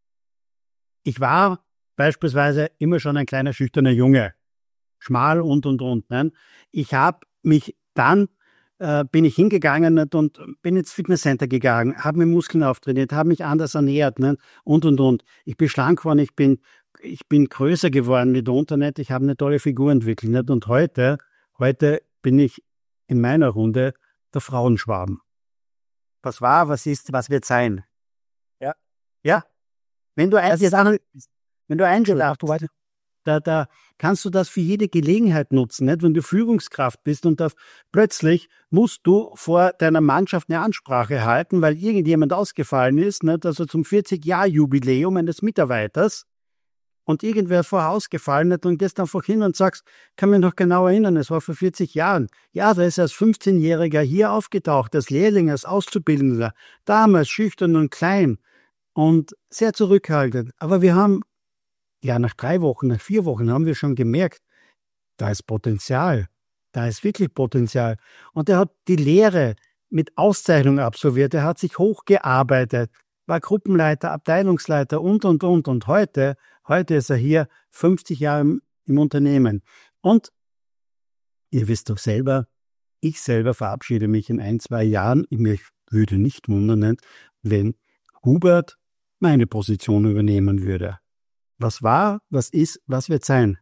Speaker 2: ich war beispielsweise immer schon ein kleiner, schüchterner Junge. Schmal und, und, und. Nicht? Ich habe mich dann Äh, bin ich hingegangen nicht, und bin ins Fitnesscenter gegangen, habe mir Muskeln auftrainiert, habe mich anders ernährt nicht, und, und, und. Ich bin schlank geworden, ich bin, ich bin größer geworden mitunter nicht, ich habe eine tolle Figur entwickelt nicht, und heute, heute bin ich in meiner Runde der Frauenschwarm. Was war, was ist, was wird sein? Ja. Ja. Wenn du ein, jetzt auch, wenn du einschlafst, du weiter. Da, da kannst du das für jede Gelegenheit nutzen, nicht? Wenn du Führungskraft bist und da plötzlich musst du vor deiner Mannschaft eine Ansprache halten, weil irgendjemand ausgefallen ist, nicht? Also zum vierzig-Jahr-Jubiläum eines Mitarbeiters und irgendwer vorher ausgefallen ist und gehst einfach hin und sagst, kann mich noch genau erinnern, es war vor vierzig Jahren. Ja, da ist er als fünfzehnjähriger hier aufgetaucht, als Lehrling, als Auszubildender, damals schüchtern und klein und sehr zurückhaltend. Aber wir haben Ja, nach drei Wochen, nach vier Wochen haben wir schon gemerkt, da ist Potenzial. Da ist wirklich Potenzial. Und er hat die Lehre mit Auszeichnung absolviert. Er hat sich hochgearbeitet, war Gruppenleiter, Abteilungsleiter und, und, und. Und heute, heute ist er hier fünfzig Jahre im, im Unternehmen. Und ihr wisst doch selber, ich selber verabschiede mich in ein, zwei Jahren. Mich würde nicht wundern, wenn Hubert meine Position übernehmen würde. Was war, was ist, was wird sein?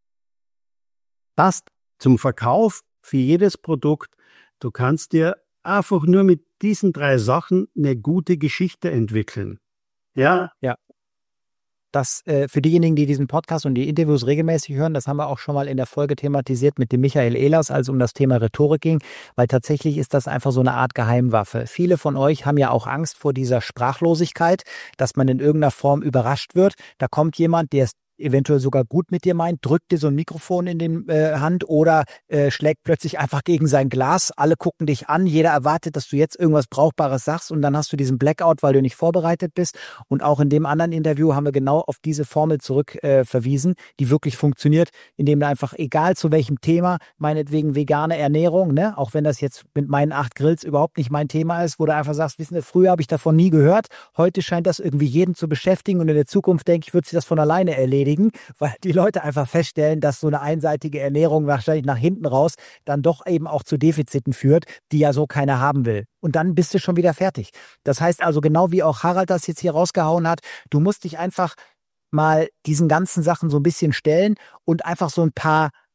Speaker 2: Passt zum Verkauf für jedes Produkt. Du kannst dir einfach nur mit diesen drei Sachen eine gute Geschichte entwickeln. Ja?
Speaker 1: Ja. Das äh, für diejenigen, die diesen Podcast und die Interviews regelmäßig hören, das haben wir auch schon mal in der Folge thematisiert mit dem Michael Ehlers, als es um das Thema Rhetorik ging, weil tatsächlich ist das einfach so eine Art Geheimwaffe. Viele von euch haben ja auch Angst vor dieser Sprachlosigkeit, dass man in irgendeiner Form überrascht wird. Da kommt jemand, der ist eventuell sogar gut mit dir meint, drückt dir so ein Mikrofon in die äh, Hand oder äh, schlägt plötzlich einfach gegen sein Glas. Alle gucken dich an, jeder erwartet, dass du jetzt irgendwas Brauchbares sagst und dann hast du diesen Blackout, weil du nicht vorbereitet bist. Und auch in dem anderen Interview haben wir genau auf diese Formel zurück äh, verwiesen, die wirklich funktioniert, indem du einfach, egal zu welchem Thema, meinetwegen vegane Ernährung, ne, auch wenn das jetzt mit meinen acht Grills überhaupt nicht mein Thema ist, wo du einfach sagst, wissen Sie, früher habe ich davon nie gehört, heute scheint das irgendwie jeden zu beschäftigen und in der Zukunft, denke ich, wird sich das von alleine erledigen. Weil die Leute einfach feststellen, dass so eine einseitige Ernährung wahrscheinlich nach hinten raus dann doch eben auch zu Defiziten führt, die ja so keiner haben will. Und dann bist du schon wieder fertig. Das heißt also, genau wie auch Harald das jetzt hier rausgehauen hat, du musst dich einfach mal diesen ganzen Sachen so ein bisschen stellen und einfach so ein paar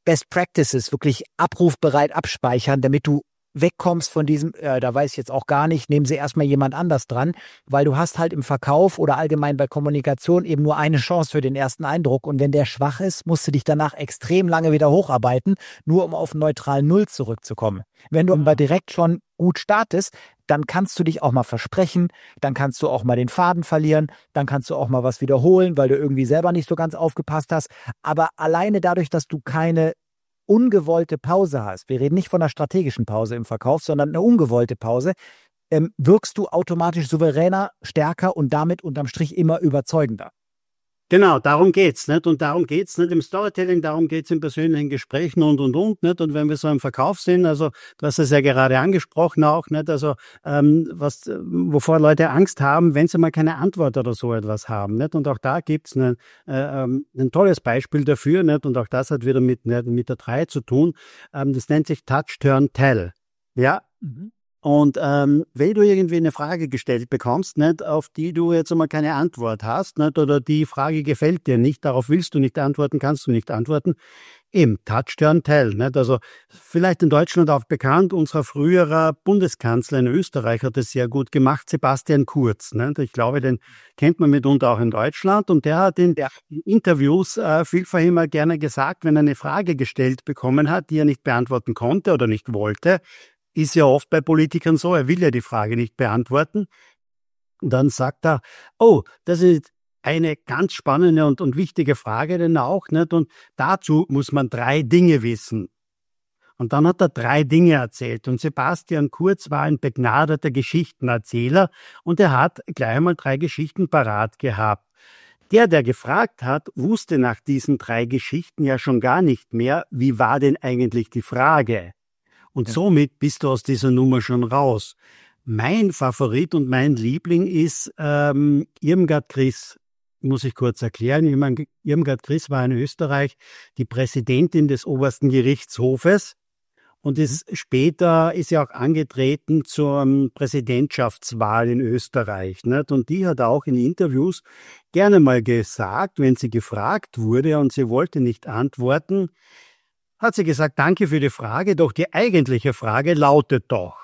Speaker 1: Best Practices wirklich abrufbereit abspeichern, damit du wegkommst von diesem, äh, da weiß ich jetzt auch gar nicht, nehmen Sie erstmal jemand anders dran, weil du hast halt im Verkauf oder allgemein bei Kommunikation eben nur eine Chance für den ersten Eindruck und wenn der schwach ist, musst du dich danach extrem lange wieder hocharbeiten, nur um auf einen neutralen Null zurückzukommen. Wenn du aber direkt schon gut startest, dann kannst du dich auch mal versprechen, dann kannst du auch mal den Faden verlieren, dann kannst du auch mal was wiederholen, weil du irgendwie selber nicht so ganz aufgepasst hast, aber alleine dadurch, dass du keine ungewollte Pause hast, wir reden nicht von einer strategischen Pause im Verkauf, sondern eine ungewollte Pause, ähm, wirkst du automatisch souveräner, stärker und damit unterm Strich immer überzeugender.
Speaker 2: Genau, darum geht's, nicht? Und darum geht's nicht im Storytelling, darum geht's in persönlichen Gesprächen und, und, und, nicht? Und wenn wir so im Verkauf sind, also, du hast es ja gerade angesprochen auch, nicht? Also, ähm, was, wovor Leute Angst haben, wenn sie mal keine Antwort oder so etwas haben, nicht? Und auch da gibt's ein, äh, ein tolles Beispiel dafür, nicht? Und auch das hat wieder mit, nicht, mit der drei zu tun. Ähm, das nennt sich Touch, Turn, Tell. Ja? Mhm. Und ähm, wenn du irgendwie eine Frage gestellt bekommst, nicht, auf die du jetzt einmal keine Antwort hast, nicht, oder die Frage gefällt dir nicht, darauf willst du nicht antworten, kannst du nicht antworten, eben Touch, Turn, Tell. Nicht? Also vielleicht in Deutschland auch bekannt, unser früherer Bundeskanzler in Österreich hat es sehr gut gemacht, Sebastian Kurz. Nicht? Ich glaube, den kennt man mitunter auch in Deutschland und der hat in
Speaker 1: Ja.
Speaker 2: Interviews äh, vielfach immer gerne gesagt, wenn er eine Frage gestellt bekommen hat, die er nicht beantworten konnte oder nicht wollte, ist ja oft bei Politikern so, er will ja die Frage nicht beantworten. Und dann sagt er, oh, das ist eine ganz spannende und, und wichtige Frage denn auch, nicht? Und dazu muss man drei Dinge wissen. Und dann hat er drei Dinge erzählt. Und Sebastian Kurz war ein begnadeter Geschichtenerzähler und er hat gleich mal drei Geschichten parat gehabt. Der, der gefragt hat, wusste nach diesen drei Geschichten ja schon gar nicht mehr, wie war denn eigentlich die Frage? Und ja. Somit bist du aus dieser Nummer schon raus. Mein Favorit und mein Liebling ist ähm, Irmgard Gries. Muss ich kurz erklären. Ich meine, Irmgard Gries war in Österreich die Präsidentin des obersten Gerichtshofes und ist später ist sie auch angetreten zur Präsidentschaftswahl in Österreich. Nicht? Und die hat auch in Interviews gerne mal gesagt, wenn sie gefragt wurde und sie wollte nicht antworten, hat sie gesagt, danke für die Frage, doch die eigentliche Frage lautet doch.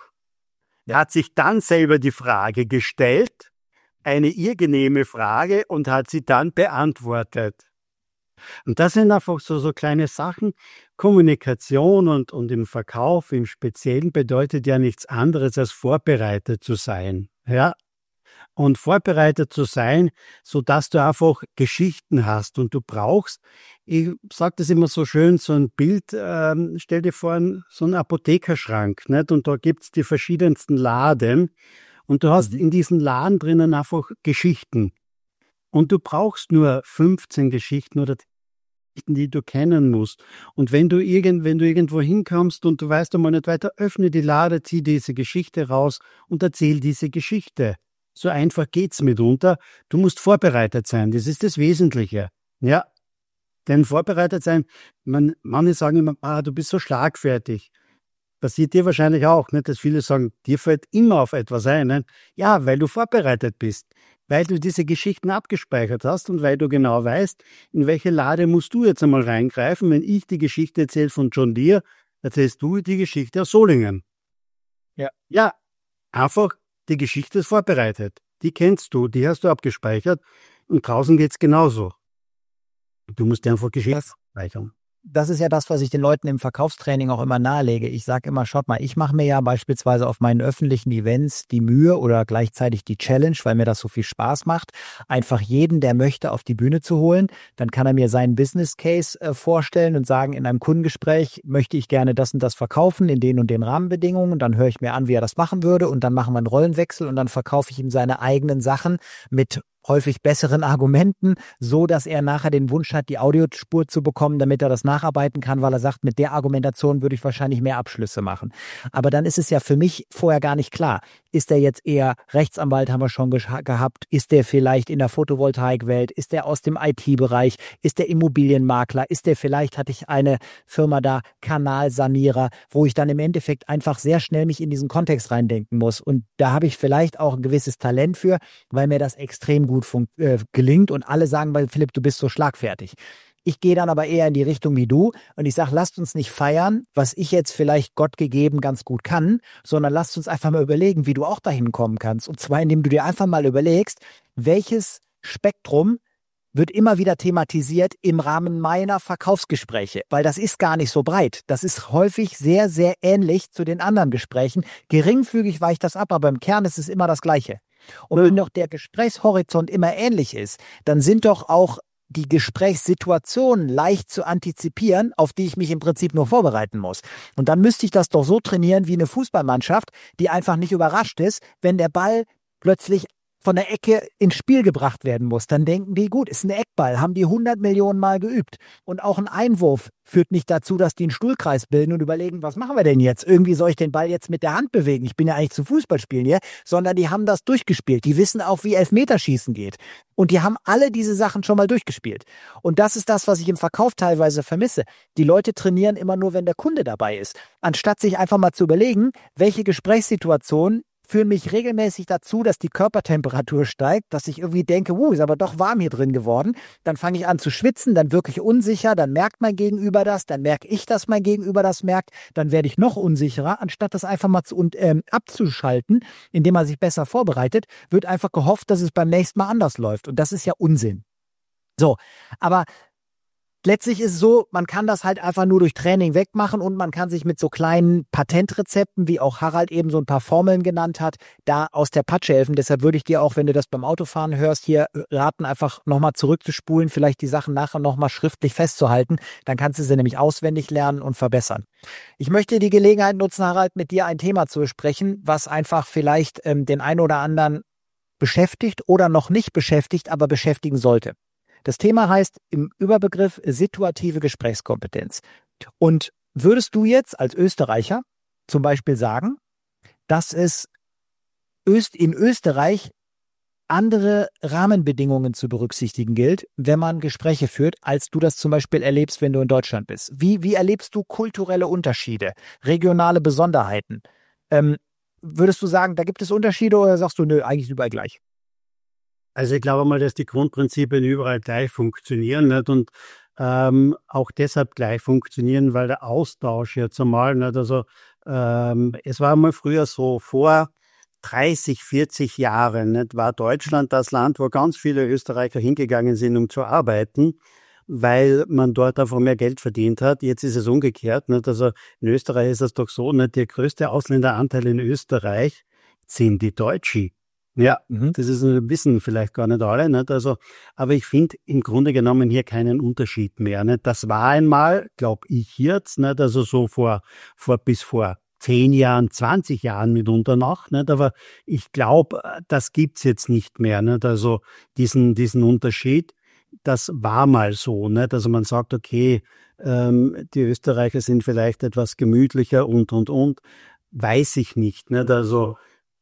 Speaker 2: Er hat sich dann selber die Frage gestellt, eine ihr genehme Frage, und hat sie dann beantwortet. Und das sind einfach so, so kleine Sachen. Kommunikation und, und im Verkauf im Speziellen bedeutet ja nichts anderes, als vorbereitet zu sein. Ja. Und vorbereitet zu sein, so dass du einfach Geschichten hast und du brauchst, ich sage das immer so schön, so ein Bild, ähm, stell dir vor, so einen Apothekerschrank, nicht? Und da gibt's die verschiedensten Laden und du hast in diesen Laden drinnen einfach Geschichten und du brauchst nur fünfzehn Geschichten oder Geschichten, die du kennen musst. Und wenn du, irgend, wenn du irgendwo hinkommst und du weißt einmal nicht weiter, öffne die Lade, zieh diese Geschichte raus und erzähl diese Geschichte. So einfach geht's mitunter. Du musst vorbereitet sein. Das ist das Wesentliche. Ja. Denn vorbereitet sein, man, manche sagen immer, ah, du bist so schlagfertig. Passiert dir wahrscheinlich auch, nicht? Dass viele sagen, dir fällt immer auf etwas ein. Nicht? Ja, weil du vorbereitet bist. Weil du diese Geschichten abgespeichert hast und weil du genau weißt, in welche Lade musst du jetzt einmal reingreifen. Wenn ich die Geschichte erzähle von John Deere, erzählst du die Geschichte aus Solingen. Ja. Ja, einfach die Geschichte ist vorbereitet. Die kennst du, die hast du abgespeichert. Und draußen geht's genauso. Du musst dir einfach Geschichte speichern.
Speaker 1: Das ist ja das, was ich den Leuten im Verkaufstraining auch immer nahelege. Ich sage immer, schaut mal, ich mache mir ja beispielsweise auf meinen öffentlichen Events die Mühe oder gleichzeitig die Challenge, weil mir das so viel Spaß macht, einfach jeden, der möchte, auf die Bühne zu holen. Dann kann er mir seinen Business Case äh, vorstellen und sagen, in einem Kundengespräch möchte ich gerne das und das verkaufen in den und den Rahmenbedingungen. Und dann höre ich mir an, wie er das machen würde und dann machen wir einen Rollenwechsel und dann verkaufe ich ihm seine eigenen Sachen mit häufig besseren Argumenten, so dass er nachher den Wunsch hat, die Audiospur zu bekommen, damit er das nacharbeiten kann, weil er sagt, mit der Argumentation würde ich wahrscheinlich mehr Abschlüsse machen. Aber dann ist es ja für mich vorher gar nicht klar. Ist der jetzt eher Rechtsanwalt, haben wir schon ge- gehabt? Ist der vielleicht in der Photovoltaikwelt? Ist der aus dem I T-Bereich? Ist der Immobilienmakler? Ist der vielleicht, hatte ich eine Firma da, Kanalsanierer, wo ich dann im Endeffekt einfach sehr schnell mich in diesen Kontext reindenken muss. Und da habe ich vielleicht auch ein gewisses Talent für, weil mir das extrem gut fun- äh, gelingt und alle sagen, weil Philipp, du bist so schlagfertig. Ich gehe dann aber eher in die Richtung wie du und ich sage, lasst uns nicht feiern, was ich jetzt vielleicht Gott gegeben ganz gut kann, sondern lasst uns einfach mal überlegen, wie du auch dahin kommen kannst. Und zwar, indem du dir einfach mal überlegst, welches Spektrum wird immer wieder thematisiert im Rahmen meiner Verkaufsgespräche, weil das ist gar nicht so breit. Das ist häufig sehr, sehr ähnlich zu den anderen Gesprächen. Geringfügig weicht das ab, aber im Kern ist es immer das Gleiche. Und wenn doch der Gesprächshorizont immer ähnlich ist, dann sind doch auch die Gesprächssituationen leicht zu antizipieren, auf die ich mich im Prinzip nur vorbereiten muss. Und dann müsste ich das doch so trainieren wie eine Fußballmannschaft, die einfach nicht überrascht ist, wenn der Ball plötzlich von der Ecke ins Spiel gebracht werden muss. Dann denken die, gut, ist ein Eckball, haben die hundert Millionen Mal geübt. Und auch ein Einwurf führt nicht dazu, dass die einen Stuhlkreis bilden und überlegen, was machen wir denn jetzt? Irgendwie soll ich den Ball jetzt mit der Hand bewegen. Ich bin ja eigentlich zum Fußballspielen hier. Sondern die haben das durchgespielt. Die wissen auch, wie Elfmeterschießen geht. Und die haben alle diese Sachen schon mal durchgespielt. Und das ist das, was ich im Verkauf teilweise vermisse. Die Leute trainieren immer nur, wenn der Kunde dabei ist. Anstatt sich einfach mal zu überlegen, welche Gesprächssituationen führen mich regelmäßig dazu, dass die Körpertemperatur steigt, dass ich irgendwie denke, uh, ist aber doch warm hier drin geworden. Dann fange ich an zu schwitzen, dann wirke ich unsicher, dann merkt mein Gegenüber das, dann merke ich, dass mein Gegenüber das merkt, dann werde ich noch unsicherer. Anstatt das einfach mal zu, und, ähm, abzuschalten, indem man sich besser vorbereitet, wird einfach gehofft, dass es beim nächsten Mal anders läuft. Und das ist ja Unsinn. So, aber letztlich ist es so, man kann das halt einfach nur durch Training wegmachen und man kann sich mit so kleinen Patentrezepten, wie auch Harald eben so ein paar Formeln genannt hat, da aus der Patsche helfen. Deshalb würde ich dir auch, wenn du das beim Autofahren hörst, hier raten, einfach nochmal zurückzuspulen, vielleicht die Sachen nachher nochmal schriftlich festzuhalten. Dann kannst du sie nämlich auswendig lernen und verbessern. Ich möchte die Gelegenheit nutzen, Harald, mit dir ein Thema zu besprechen, was einfach vielleicht ähm, den einen oder anderen beschäftigt oder noch nicht beschäftigt, aber beschäftigen sollte. Das Thema heißt im Überbegriff situative Gesprächskompetenz. Und würdest du jetzt als Österreicher zum Beispiel sagen, dass es in Österreich andere Rahmenbedingungen zu berücksichtigen gilt, wenn man Gespräche führt, als du das zum Beispiel erlebst, wenn du in Deutschland bist? Wie, wie erlebst du kulturelle Unterschiede, regionale Besonderheiten? Ähm, würdest du sagen, da gibt es Unterschiede oder sagst du, nö, eigentlich ist überall gleich?
Speaker 2: Also ich glaube mal, dass die Grundprinzipien überall gleich funktionieren, nicht? Und ähm, auch deshalb gleich funktionieren, weil der Austausch jetzt einmal, nicht? Also ähm, es war mal früher so, vor dreißig, vierzig Jahren, nicht? War Deutschland das Land, wo ganz viele Österreicher hingegangen sind, um zu arbeiten, weil man dort einfach mehr Geld verdient hat. Jetzt ist es umgekehrt, nicht? Also in Österreich ist es doch so, nicht? Der größte Ausländeranteil in Österreich sind die Deutschen. Ja, mhm. Das ist, wissen vielleicht gar nicht alle, nicht? Also, aber ich finde im Grunde genommen hier keinen Unterschied mehr, nicht? Das war einmal, glaube ich jetzt, nicht? Also so vor, vor, bis vor zehn Jahren, zwanzig Jahren mitunter noch, nicht? Aber ich glaube, das gibt's jetzt nicht mehr, nicht? Also diesen, diesen Unterschied, das war mal so, nicht? Also man sagt, okay, ähm, die Österreicher sind vielleicht etwas gemütlicher und, und, und, weiß ich nicht, nicht? Also,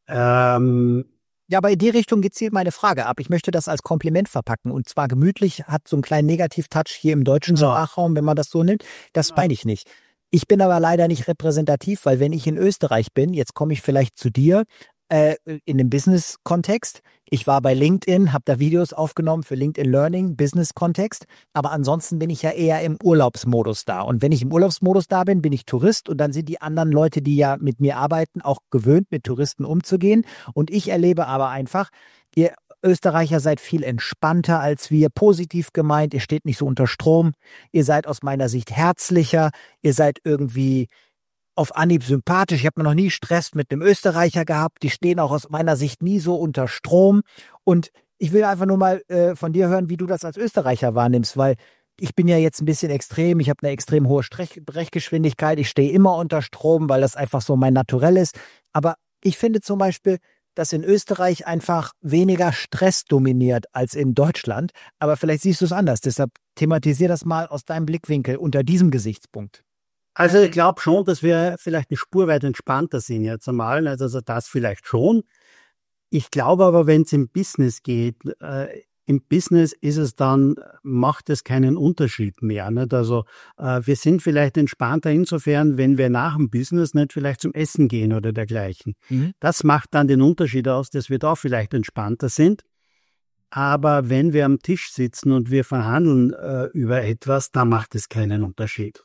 Speaker 2: ähm,
Speaker 1: Ja, aber in die Richtung gezielt meine Frage ab. Ich möchte das als Kompliment verpacken. Und zwar gemütlich, hat so einen kleinen Negativ-Touch hier im deutschen Sprachraum, wenn man das so nimmt. Das meine ich nicht. Ich bin aber leider nicht repräsentativ, weil wenn ich in Österreich bin, jetzt komme ich vielleicht zu dir, äh, in dem Business-Kontext. Ich war bei LinkedIn, habe da Videos aufgenommen für LinkedIn Learning, Business-Kontext. Aber ansonsten bin ich ja eher im Urlaubsmodus da. Und wenn ich im Urlaubsmodus da bin, bin ich Tourist. Und dann sind die anderen Leute, die ja mit mir arbeiten, auch gewöhnt, mit Touristen umzugehen. Und ich erlebe aber einfach, ihr Österreicher seid viel entspannter als wir, positiv gemeint. Ihr steht nicht so unter Strom. Ihr seid aus meiner Sicht herzlicher. Ihr seid irgendwie auf Anhieb sympathisch. Ich habe noch nie Stress mit einem Österreicher gehabt. Die stehen auch aus meiner Sicht nie so unter Strom. Und ich will einfach nur mal äh, von dir hören, wie du das als Österreicher wahrnimmst, weil ich bin ja jetzt ein bisschen extrem. Ich habe eine extrem hohe Strech- Brechgeschwindigkeit. Ich stehe immer unter Strom, weil das einfach so mein Naturell ist. Aber ich finde zum Beispiel, dass in Österreich einfach weniger Stress dominiert als in Deutschland. Aber vielleicht siehst du es anders. Deshalb thematisier das mal aus deinem Blickwinkel unter diesem Gesichtspunkt.
Speaker 2: Also ich glaube schon, dass wir vielleicht eine Spur weit entspannter sind jetzt einmal. Also das vielleicht schon. Ich glaube aber, wenn es im Business geht, äh, im Business ist es dann, macht es keinen Unterschied mehr. Nicht? Also äh, wir sind vielleicht entspannter insofern, wenn wir nach dem Business nicht vielleicht zum Essen gehen oder dergleichen. Mhm. Das macht dann den Unterschied aus, dass wir da vielleicht entspannter sind. Aber wenn wir am Tisch sitzen und wir verhandeln äh, über etwas, da macht es keinen Unterschied.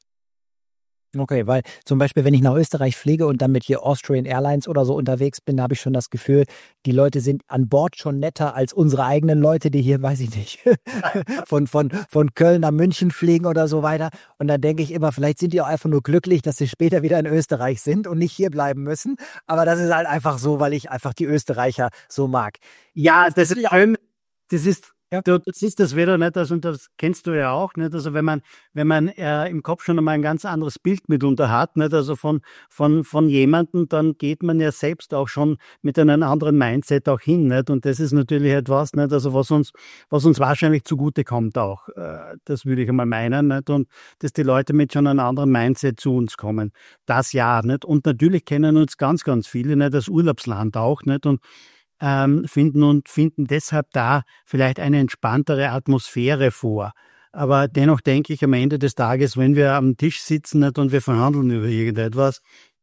Speaker 1: Okay, weil zum Beispiel, wenn ich nach Österreich fliege und dann mit hier Austrian Airlines oder so unterwegs bin, habe ich schon das Gefühl, die Leute sind an Bord schon netter als unsere eigenen Leute, die hier, weiß ich nicht, von, von, von Köln nach München fliegen oder so weiter. Und dann denke ich immer, vielleicht sind die auch einfach nur glücklich, dass sie später wieder in Österreich sind und nicht hier bleiben müssen. Aber das ist halt einfach so, weil ich einfach die Österreicher so mag.
Speaker 2: Ja, das ist, das ist
Speaker 1: Ja.
Speaker 2: Du, du siehst das wieder nicht, also, und das kennst du ja auch, nicht? Also wenn man, wenn man äh, im Kopf schon einmal ein ganz anderes Bild mitunter hat, nicht? Also von, von, von jemandem, dann geht man ja selbst auch schon mit einem anderen Mindset auch hin, nicht? Und das ist natürlich etwas, nicht? Also was uns, was uns wahrscheinlich zugutekommt auch. Äh, das würde ich einmal meinen, nicht? Und dass die Leute mit schon einem anderen Mindset zu uns kommen. Das ja, nicht? Und natürlich kennen uns ganz, ganz viele, nicht? Das Urlaubsland auch, nicht? Und Ähm, finden und finden deshalb da vielleicht eine entspanntere Atmosphäre vor. Aber dennoch denke ich am Ende des Tages, wenn wir am Tisch sitzen nicht, und wir verhandeln über irgendetwas,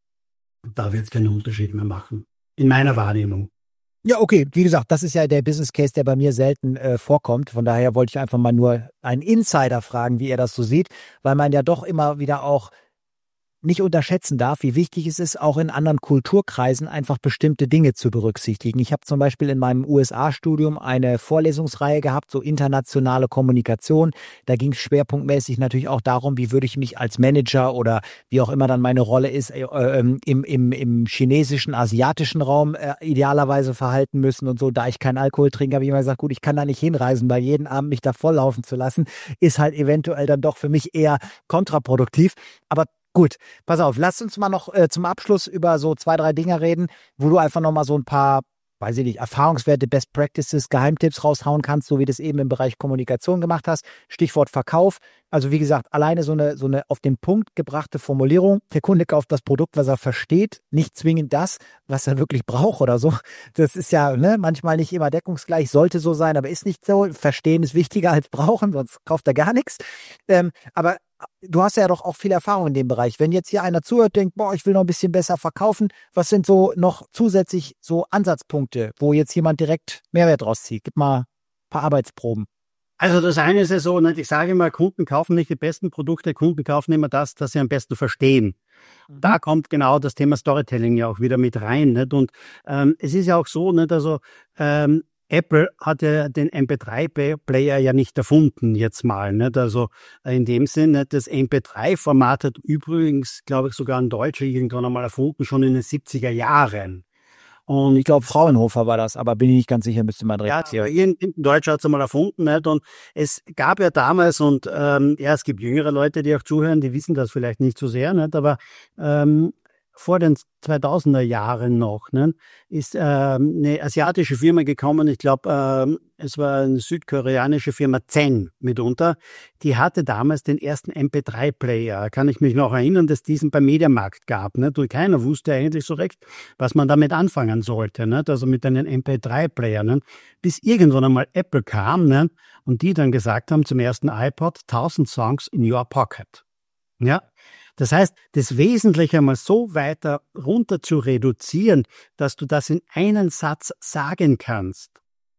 Speaker 2: da wird es keinen Unterschied mehr machen. In meiner Wahrnehmung.
Speaker 1: Ja, okay. Wie gesagt, das ist ja der Business Case, der bei mir selten äh, vorkommt. Von daher wollte ich einfach mal nur einen Insider fragen, wie er das so sieht, weil man ja doch immer wieder auch nicht unterschätzen darf, wie wichtig es ist, auch in anderen Kulturkreisen einfach bestimmte Dinge zu berücksichtigen. Ich habe zum Beispiel in meinem U S A-Studium eine Vorlesungsreihe gehabt, so internationale Kommunikation. Da ging es schwerpunktmäßig natürlich auch darum, wie würde ich mich als Manager oder wie auch immer dann meine Rolle ist, äh, äh, im, im, im chinesischen, asiatischen Raum äh, idealerweise verhalten müssen und so. Da ich keinen Alkohol trinke, habe ich immer gesagt, gut, ich kann da nicht hinreisen, weil jeden Abend mich da volllaufen zu lassen, ist halt eventuell dann doch für mich eher kontraproduktiv. Aber gut, pass auf, lass uns mal noch äh, zum Abschluss über so zwei, drei Dinge reden, wo du einfach noch mal so ein paar, weiß ich nicht, Erfahrungswerte, Best Practices, Geheimtipps raushauen kannst, so wie du es eben im Bereich Kommunikation gemacht hast. Stichwort Verkauf. Also wie gesagt, alleine so eine, so eine auf den Punkt gebrachte Formulierung. Der Kunde kauft das Produkt, was er versteht, nicht zwingend das, was er wirklich braucht oder so. Das ist ja ne, manchmal nicht immer deckungsgleich, sollte so sein, aber ist nicht so. Verstehen ist wichtiger als brauchen, sonst kauft er gar nichts. Ähm, aber du hast ja doch auch viel Erfahrung in dem Bereich. Wenn jetzt hier einer zuhört, denkt, boah, ich will noch ein bisschen besser verkaufen, was sind so noch zusätzlich so Ansatzpunkte, wo jetzt jemand direkt Mehrwert rauszieht? Gib mal ein paar Arbeitsproben.
Speaker 2: Also das eine ist ja so, nicht? Ich sage immer, Kunden kaufen nicht die besten Produkte, Kunden kaufen immer das, das sie am besten verstehen. Mhm. Da kommt genau das Thema Storytelling ja auch wieder mit rein. Nicht? Und ähm, es ist ja auch so, nicht? Also ähm, Apple hat ja den M P drei Player ja nicht erfunden jetzt mal, nicht? Also in dem Sinne, das M P drei Format hat übrigens, glaube ich, sogar ein Deutscher irgendwann einmal erfunden, schon in den siebziger Jahren.
Speaker 1: Und ich glaube, Fraunhofer war das, aber bin ich nicht ganz sicher, müsste man direkt.
Speaker 2: Ja, irgendein Deutscher hat es einmal erfunden, nicht? Und es gab ja damals, und ähm, ja, es gibt jüngere Leute, die auch zuhören, die wissen das vielleicht nicht so sehr, nicht? Aber ähm, vor den zweitausender Jahren noch, ne, ist ähm, eine asiatische Firma gekommen, ich glaube, ähm, es war eine südkoreanische Firma Zen mitunter, die hatte damals den ersten M P drei Player, kann ich mich noch erinnern, dass diesen beim Mediamarkt gab, ne, und keiner wusste eigentlich so recht, was man damit anfangen sollte, ne, also mit einem M P drei Player, ne, bis irgendwann einmal Apple kam, ne, und die dann gesagt haben zum ersten iPod, tausend Songs in your pocket, ja. Das heißt, das Wesentliche einmal so weiter runter zu reduzieren, dass du das in einen Satz sagen kannst.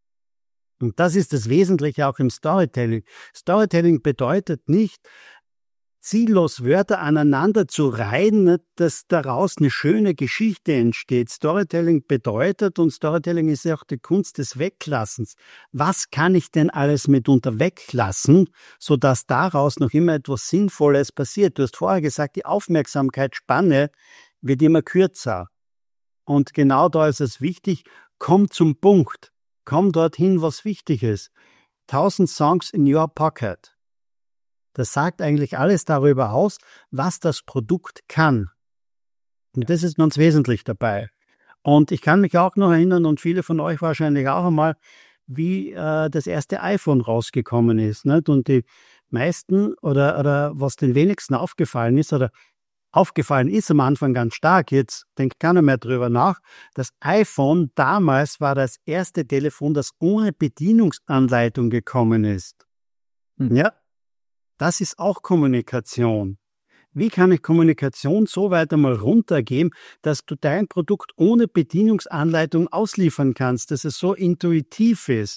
Speaker 2: Und das ist das Wesentliche auch im Storytelling. Storytelling bedeutet nicht, ziellos Wörter aneinander zu reihen, dass daraus eine schöne Geschichte entsteht. Storytelling bedeutet, und Storytelling ist ja auch die Kunst des Weglassens. Was kann ich denn alles mitunter weglassen, sodass daraus noch immer etwas Sinnvolles passiert? Du hast vorher gesagt, die Aufmerksamkeitsspanne wird immer kürzer. Und genau da ist es wichtig, komm zum Punkt. Komm dorthin, was wichtig ist. Tausend Songs in your pocket. Das sagt eigentlich alles darüber aus, was das Produkt kann. Und das ist ganz wesentlich dabei. Und ich kann mich auch noch erinnern, und viele von euch wahrscheinlich auch einmal, wie äh, das erste iPhone rausgekommen ist. Nicht? Und die meisten, oder, oder was den wenigsten aufgefallen ist, oder aufgefallen ist am Anfang ganz stark, jetzt denkt keiner mehr drüber nach, das iPhone damals war das erste Telefon, das ohne Bedienungsanleitung gekommen ist. Hm. Ja. Das ist auch Kommunikation. Wie kann ich Kommunikation so weit einmal runtergeben, dass du dein Produkt ohne Bedienungsanleitung ausliefern kannst, dass es so intuitiv ist?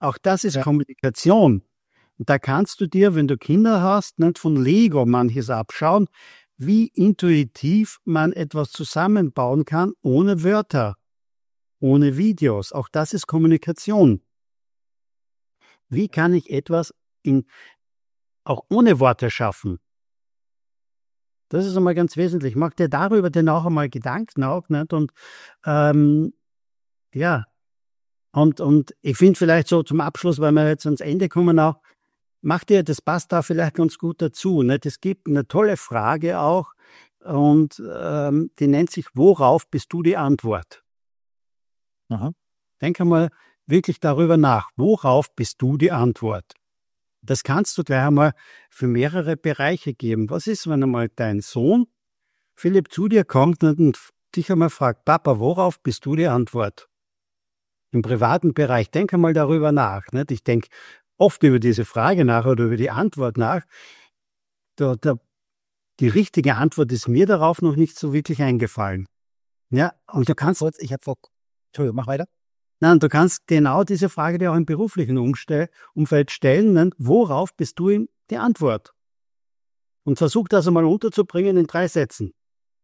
Speaker 2: Auch das ist
Speaker 1: Ja.
Speaker 2: Kommunikation. Und da kannst du dir, wenn du Kinder hast, nicht von Lego manches abschauen, wie intuitiv man etwas zusammenbauen kann ohne Wörter, ohne Videos. Auch das ist Kommunikation. Wie kann ich etwas in, auch ohne Worte schaffen? Das ist einmal ganz wesentlich. Mach dir darüber dann auch einmal Gedanken auch, nicht? Und ähm, ja, und, und ich finde vielleicht so zum Abschluss, weil wir jetzt ans Ende kommen auch, mach dir, das passt da vielleicht ganz gut dazu. Nicht? Es gibt eine tolle Frage auch und ähm, die nennt sich, worauf bist du die Antwort?
Speaker 1: Aha.
Speaker 2: Denk einmal wirklich darüber nach, worauf bist du die Antwort? Das kannst du gleich einmal für mehrere Bereiche geben. Was ist, wenn einmal dein Sohn, Philipp, zu dir kommt und dich einmal fragt, Papa, worauf bist du die Antwort? Im privaten Bereich, denk einmal darüber nach. Nicht? Ich denke oft über diese Frage nach oder über die Antwort nach. Da, da, die richtige Antwort ist mir darauf noch nicht so wirklich eingefallen. Ja, und du kannst,
Speaker 1: Kurz, ich habe vor. Entschuldigung, mach weiter.
Speaker 2: nein, du kannst genau diese Frage dir auch im beruflichen Umstell, Umfeld stellen. Nicht? Worauf bist du ihm die Antwort? Und versuch das einmal unterzubringen in drei Sätzen.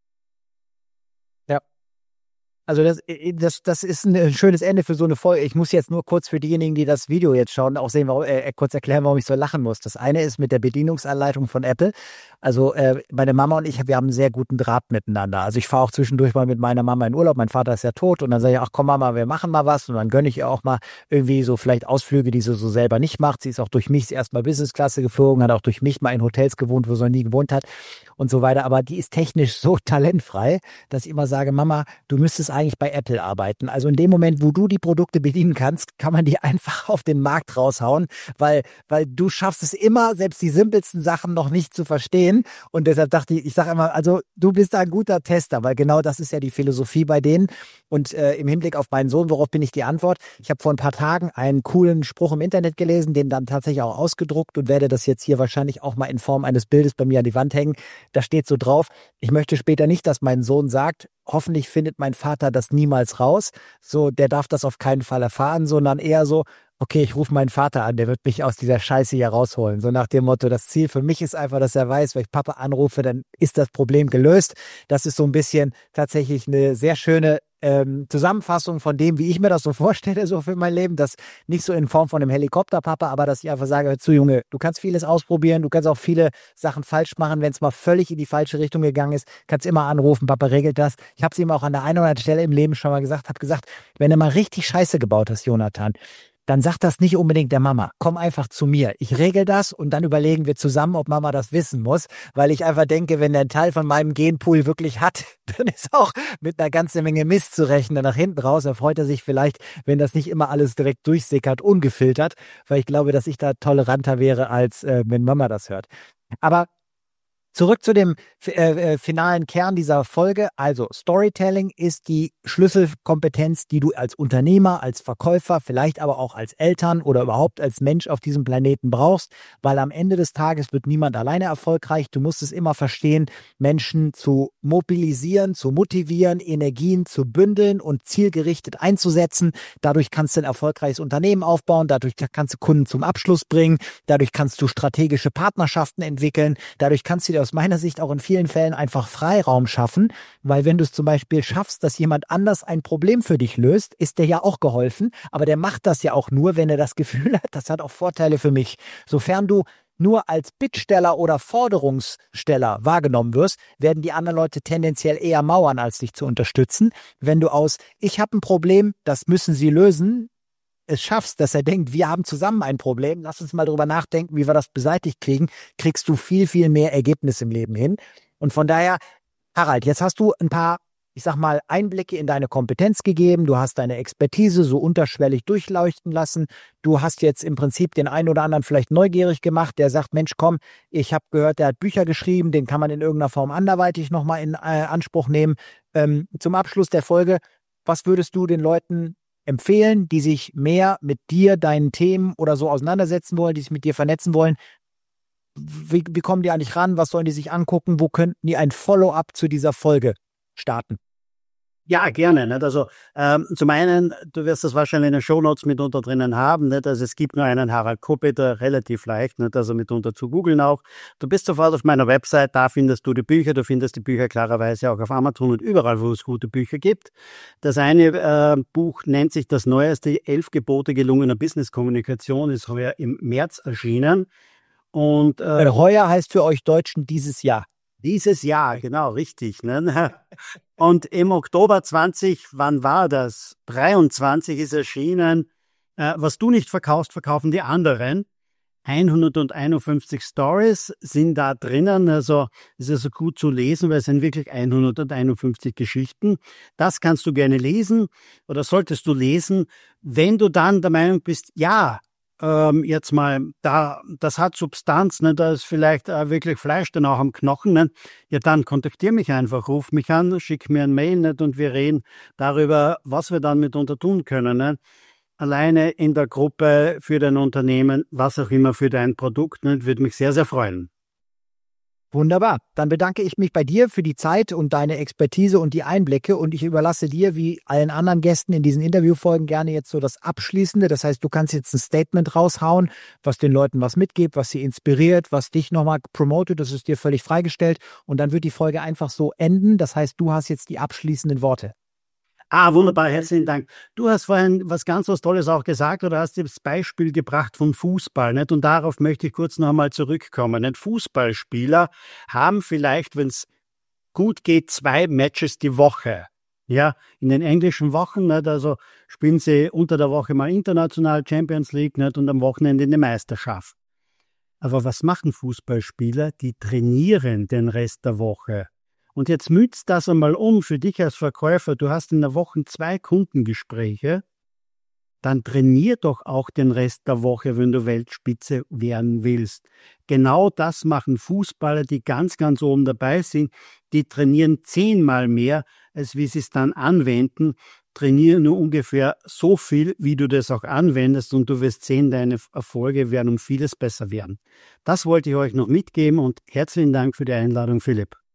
Speaker 1: Also das, das, das ist ein schönes Ende für so eine Folge. Ich muss jetzt nur kurz für diejenigen, die das Video jetzt schauen, auch sehen, warum, äh, kurz erklären, warum ich so lachen muss. Das eine ist mit der Bedienungsanleitung von Apple. Also äh, meine Mama und ich, wir haben einen sehr guten Draht miteinander. Also ich fahre auch zwischendurch mal mit meiner Mama in Urlaub. Mein Vater ist ja tot und dann sage ich, ach komm Mama, wir machen mal was. Und dann gönne ich ihr auch mal irgendwie so vielleicht Ausflüge, die sie so selber nicht macht. Sie ist auch durch mich erstmal Business-Klasse geflogen, hat auch durch mich mal in Hotels gewohnt, wo sie noch nie gewohnt hat und so weiter. Aber die ist technisch so talentfrei, dass ich immer sage, Mama, du müsstest eigentlich bei Apple arbeiten. Also in dem Moment, wo du die Produkte bedienen kannst, kann man die einfach auf den Markt raushauen, weil, weil du schaffst es immer, selbst die simpelsten Sachen noch nicht zu verstehen. Und deshalb dachte ich, ich sage immer, also du bist da ein guter Tester, weil genau das ist ja die Philosophie bei denen. Und äh, im Hinblick auf meinen Sohn, worauf bin ich die Antwort? Ich habe vor ein paar Tagen einen coolen Spruch im Internet gelesen, den dann tatsächlich auch ausgedruckt und werde das jetzt hier wahrscheinlich auch mal in Form eines Bildes bei mir an die Wand hängen. Da steht so drauf, ich möchte später nicht, dass mein Sohn sagt, hoffentlich findet mein Vater das niemals raus. So, der darf das auf keinen Fall erfahren, sondern eher so, okay, ich rufe meinen Vater an, der wird mich aus dieser Scheiße hier rausholen. So nach dem Motto, das Ziel für mich ist einfach, dass er weiß, wenn ich Papa anrufe, dann ist das Problem gelöst. Das ist so ein bisschen tatsächlich eine sehr schöne ähm, Zusammenfassung von dem, wie ich mir das so vorstelle, so für mein Leben. Das nicht so in Form von einem Helikopterpapa, aber dass ich einfach sage, hör zu Junge, du kannst vieles ausprobieren, du kannst auch viele Sachen falsch machen, wenn es mal völlig in die falsche Richtung gegangen ist, kannst immer anrufen, Papa regelt das. Ich habe es ihm auch an der einen oder anderen Stelle im Leben schon mal gesagt, habe gesagt, wenn du mal richtig Scheiße gebaut hast, Jonathan, dann sag das nicht unbedingt der Mama. Komm einfach zu mir. Ich regel das und dann überlegen wir zusammen, ob Mama das wissen muss, weil ich einfach denke, wenn der einen Teil von meinem Genpool wirklich hat, dann ist auch mit einer ganzen Menge Mist zu rechnen. Nach hinten raus erfreut er sich vielleicht, wenn das nicht immer alles direkt durchsickert, ungefiltert, weil ich glaube, dass ich da toleranter wäre, als äh, wenn Mama das hört. Aber zurück zu dem äh, äh, finalen Kern dieser Folge. Also Storytelling ist die Schlüsselkompetenz, die du als Unternehmer, als Verkäufer, vielleicht aber auch als Eltern oder überhaupt als Mensch auf diesem Planeten brauchst, weil am Ende des Tages wird niemand alleine erfolgreich. Du musst es immer verstehen, Menschen zu mobilisieren, zu motivieren, Energien zu bündeln und zielgerichtet einzusetzen. Dadurch kannst du ein erfolgreiches Unternehmen aufbauen, dadurch kannst du Kunden zum Abschluss bringen, dadurch kannst du strategische Partnerschaften entwickeln, dadurch kannst du dir aus meiner Sicht auch in vielen Fällen einfach Freiraum schaffen, weil wenn du es zum Beispiel schaffst, dass jemand anders ein Problem für dich löst, ist der ja auch geholfen, aber der macht das ja auch nur, wenn er das Gefühl hat, das hat auch Vorteile für mich. Sofern du nur als Bittsteller oder Forderungssteller wahrgenommen wirst, werden die anderen Leute tendenziell eher mauern, als dich zu unterstützen. Wenn du aus, ich habe ein Problem, das müssen sie lösen, es schaffst, dass er denkt, wir haben zusammen ein Problem, lass uns mal drüber nachdenken, wie wir das beseitigt kriegen, kriegst du viel, viel mehr Ergebnis im Leben hin. Und von daher, Harald, jetzt hast du ein paar, ich sag mal, Einblicke in deine Kompetenz gegeben, du hast deine Expertise so unterschwellig durchleuchten lassen, du hast jetzt im Prinzip den einen oder anderen vielleicht neugierig gemacht, der sagt, Mensch, komm, ich habe gehört, der hat Bücher geschrieben, den kann man in irgendeiner Form anderweitig nochmal in äh, Anspruch nehmen. Ähm, zum Abschluss der Folge, was würdest du den Leuten empfehlen, die sich mehr mit dir, deinen Themen oder so auseinandersetzen wollen, die sich mit dir vernetzen wollen? Wie, wie kommen die eigentlich ran? Was sollen die sich angucken? Wo könnten die ein Follow-up zu dieser Folge starten?
Speaker 2: Ja, gerne. Nicht? Also ähm, zum einen, du wirst das wahrscheinlich in den Shownotes mitunter drinnen haben. Nicht? Also es gibt nur einen Harald Kopeter, relativ leicht, nicht? Also mitunter zu googeln auch. Du bist sofort auf meiner Website, da findest du die Bücher. Du findest die Bücher klarerweise auch auf Amazon und überall, wo es gute Bücher gibt. Das eine äh, Buch nennt sich das neueste Elf Gebote gelungener Business-Kommunikation, ist heuer im März erschienen. Und äh,
Speaker 1: Heuer heißt für euch Deutschen dieses Jahr.
Speaker 2: Dieses Jahr, genau, richtig. Ne? Und im Oktober zwanzig, wann war das? dreiundzwanzig ist erschienen. Äh, was du nicht verkaufst, verkaufen die anderen. hunderteinundfünfzig Stories sind da drinnen. Also ist also gut zu lesen, weil es sind wirklich hunderteinundfünfzig Geschichten. Das kannst du gerne lesen oder solltest du lesen, wenn du dann der Meinung bist, ja, Ähm, jetzt mal, da, das hat Substanz, ne, da ist vielleicht äh, wirklich Fleisch dann auch am Knochen, ne, ja dann kontaktier mich einfach, ruf mich an, schick mir ein Mail, ne, und wir reden darüber, was wir dann mitunter tun können, ne. Alleine in der Gruppe für dein Unternehmen, was auch immer für dein Produkt, ne, würde mich sehr, sehr freuen.
Speaker 1: Wunderbar. Dann bedanke ich mich bei dir für die Zeit und deine Expertise und die Einblicke und ich überlasse dir, wie allen anderen Gästen in diesen Interviewfolgen, gerne jetzt so das Abschließende. Das heißt, du kannst jetzt ein Statement raushauen, was den Leuten was mitgibt, was sie inspiriert, was dich nochmal promotet. Das ist dir völlig freigestellt und dann wird die Folge einfach so enden. Das heißt, du hast jetzt die abschließenden Worte.
Speaker 2: Ah, wunderbar, herzlichen Dank. Du hast vorhin was ganz was Tolles auch gesagt oder hast das Beispiel gebracht von Fußball, nicht? Und darauf möchte ich kurz noch einmal zurückkommen. Nicht? Fußballspieler haben vielleicht, wenn es gut geht, zwei Matches die Woche. Ja, in den englischen Wochen, nicht? Also spielen sie unter der Woche mal international Champions League, nicht? Und am Wochenende in die Meisterschaft. Aber was machen Fußballspieler? Die trainieren den Rest der Woche. Und jetzt mütz das einmal um für dich als Verkäufer. Du hast in der Woche zwei Kundengespräche. Dann trainier doch auch den Rest der Woche, wenn du Weltspitze werden willst. Genau das machen Fußballer, die ganz, ganz oben dabei sind. Die trainieren zehnmal mehr, als wie sie es dann anwenden. Trainiere nur ungefähr so viel, wie du das auch anwendest und du wirst sehen, deine Erfolge werden um vieles besser werden. Das wollte ich euch noch mitgeben und herzlichen Dank für die Einladung, Philipp.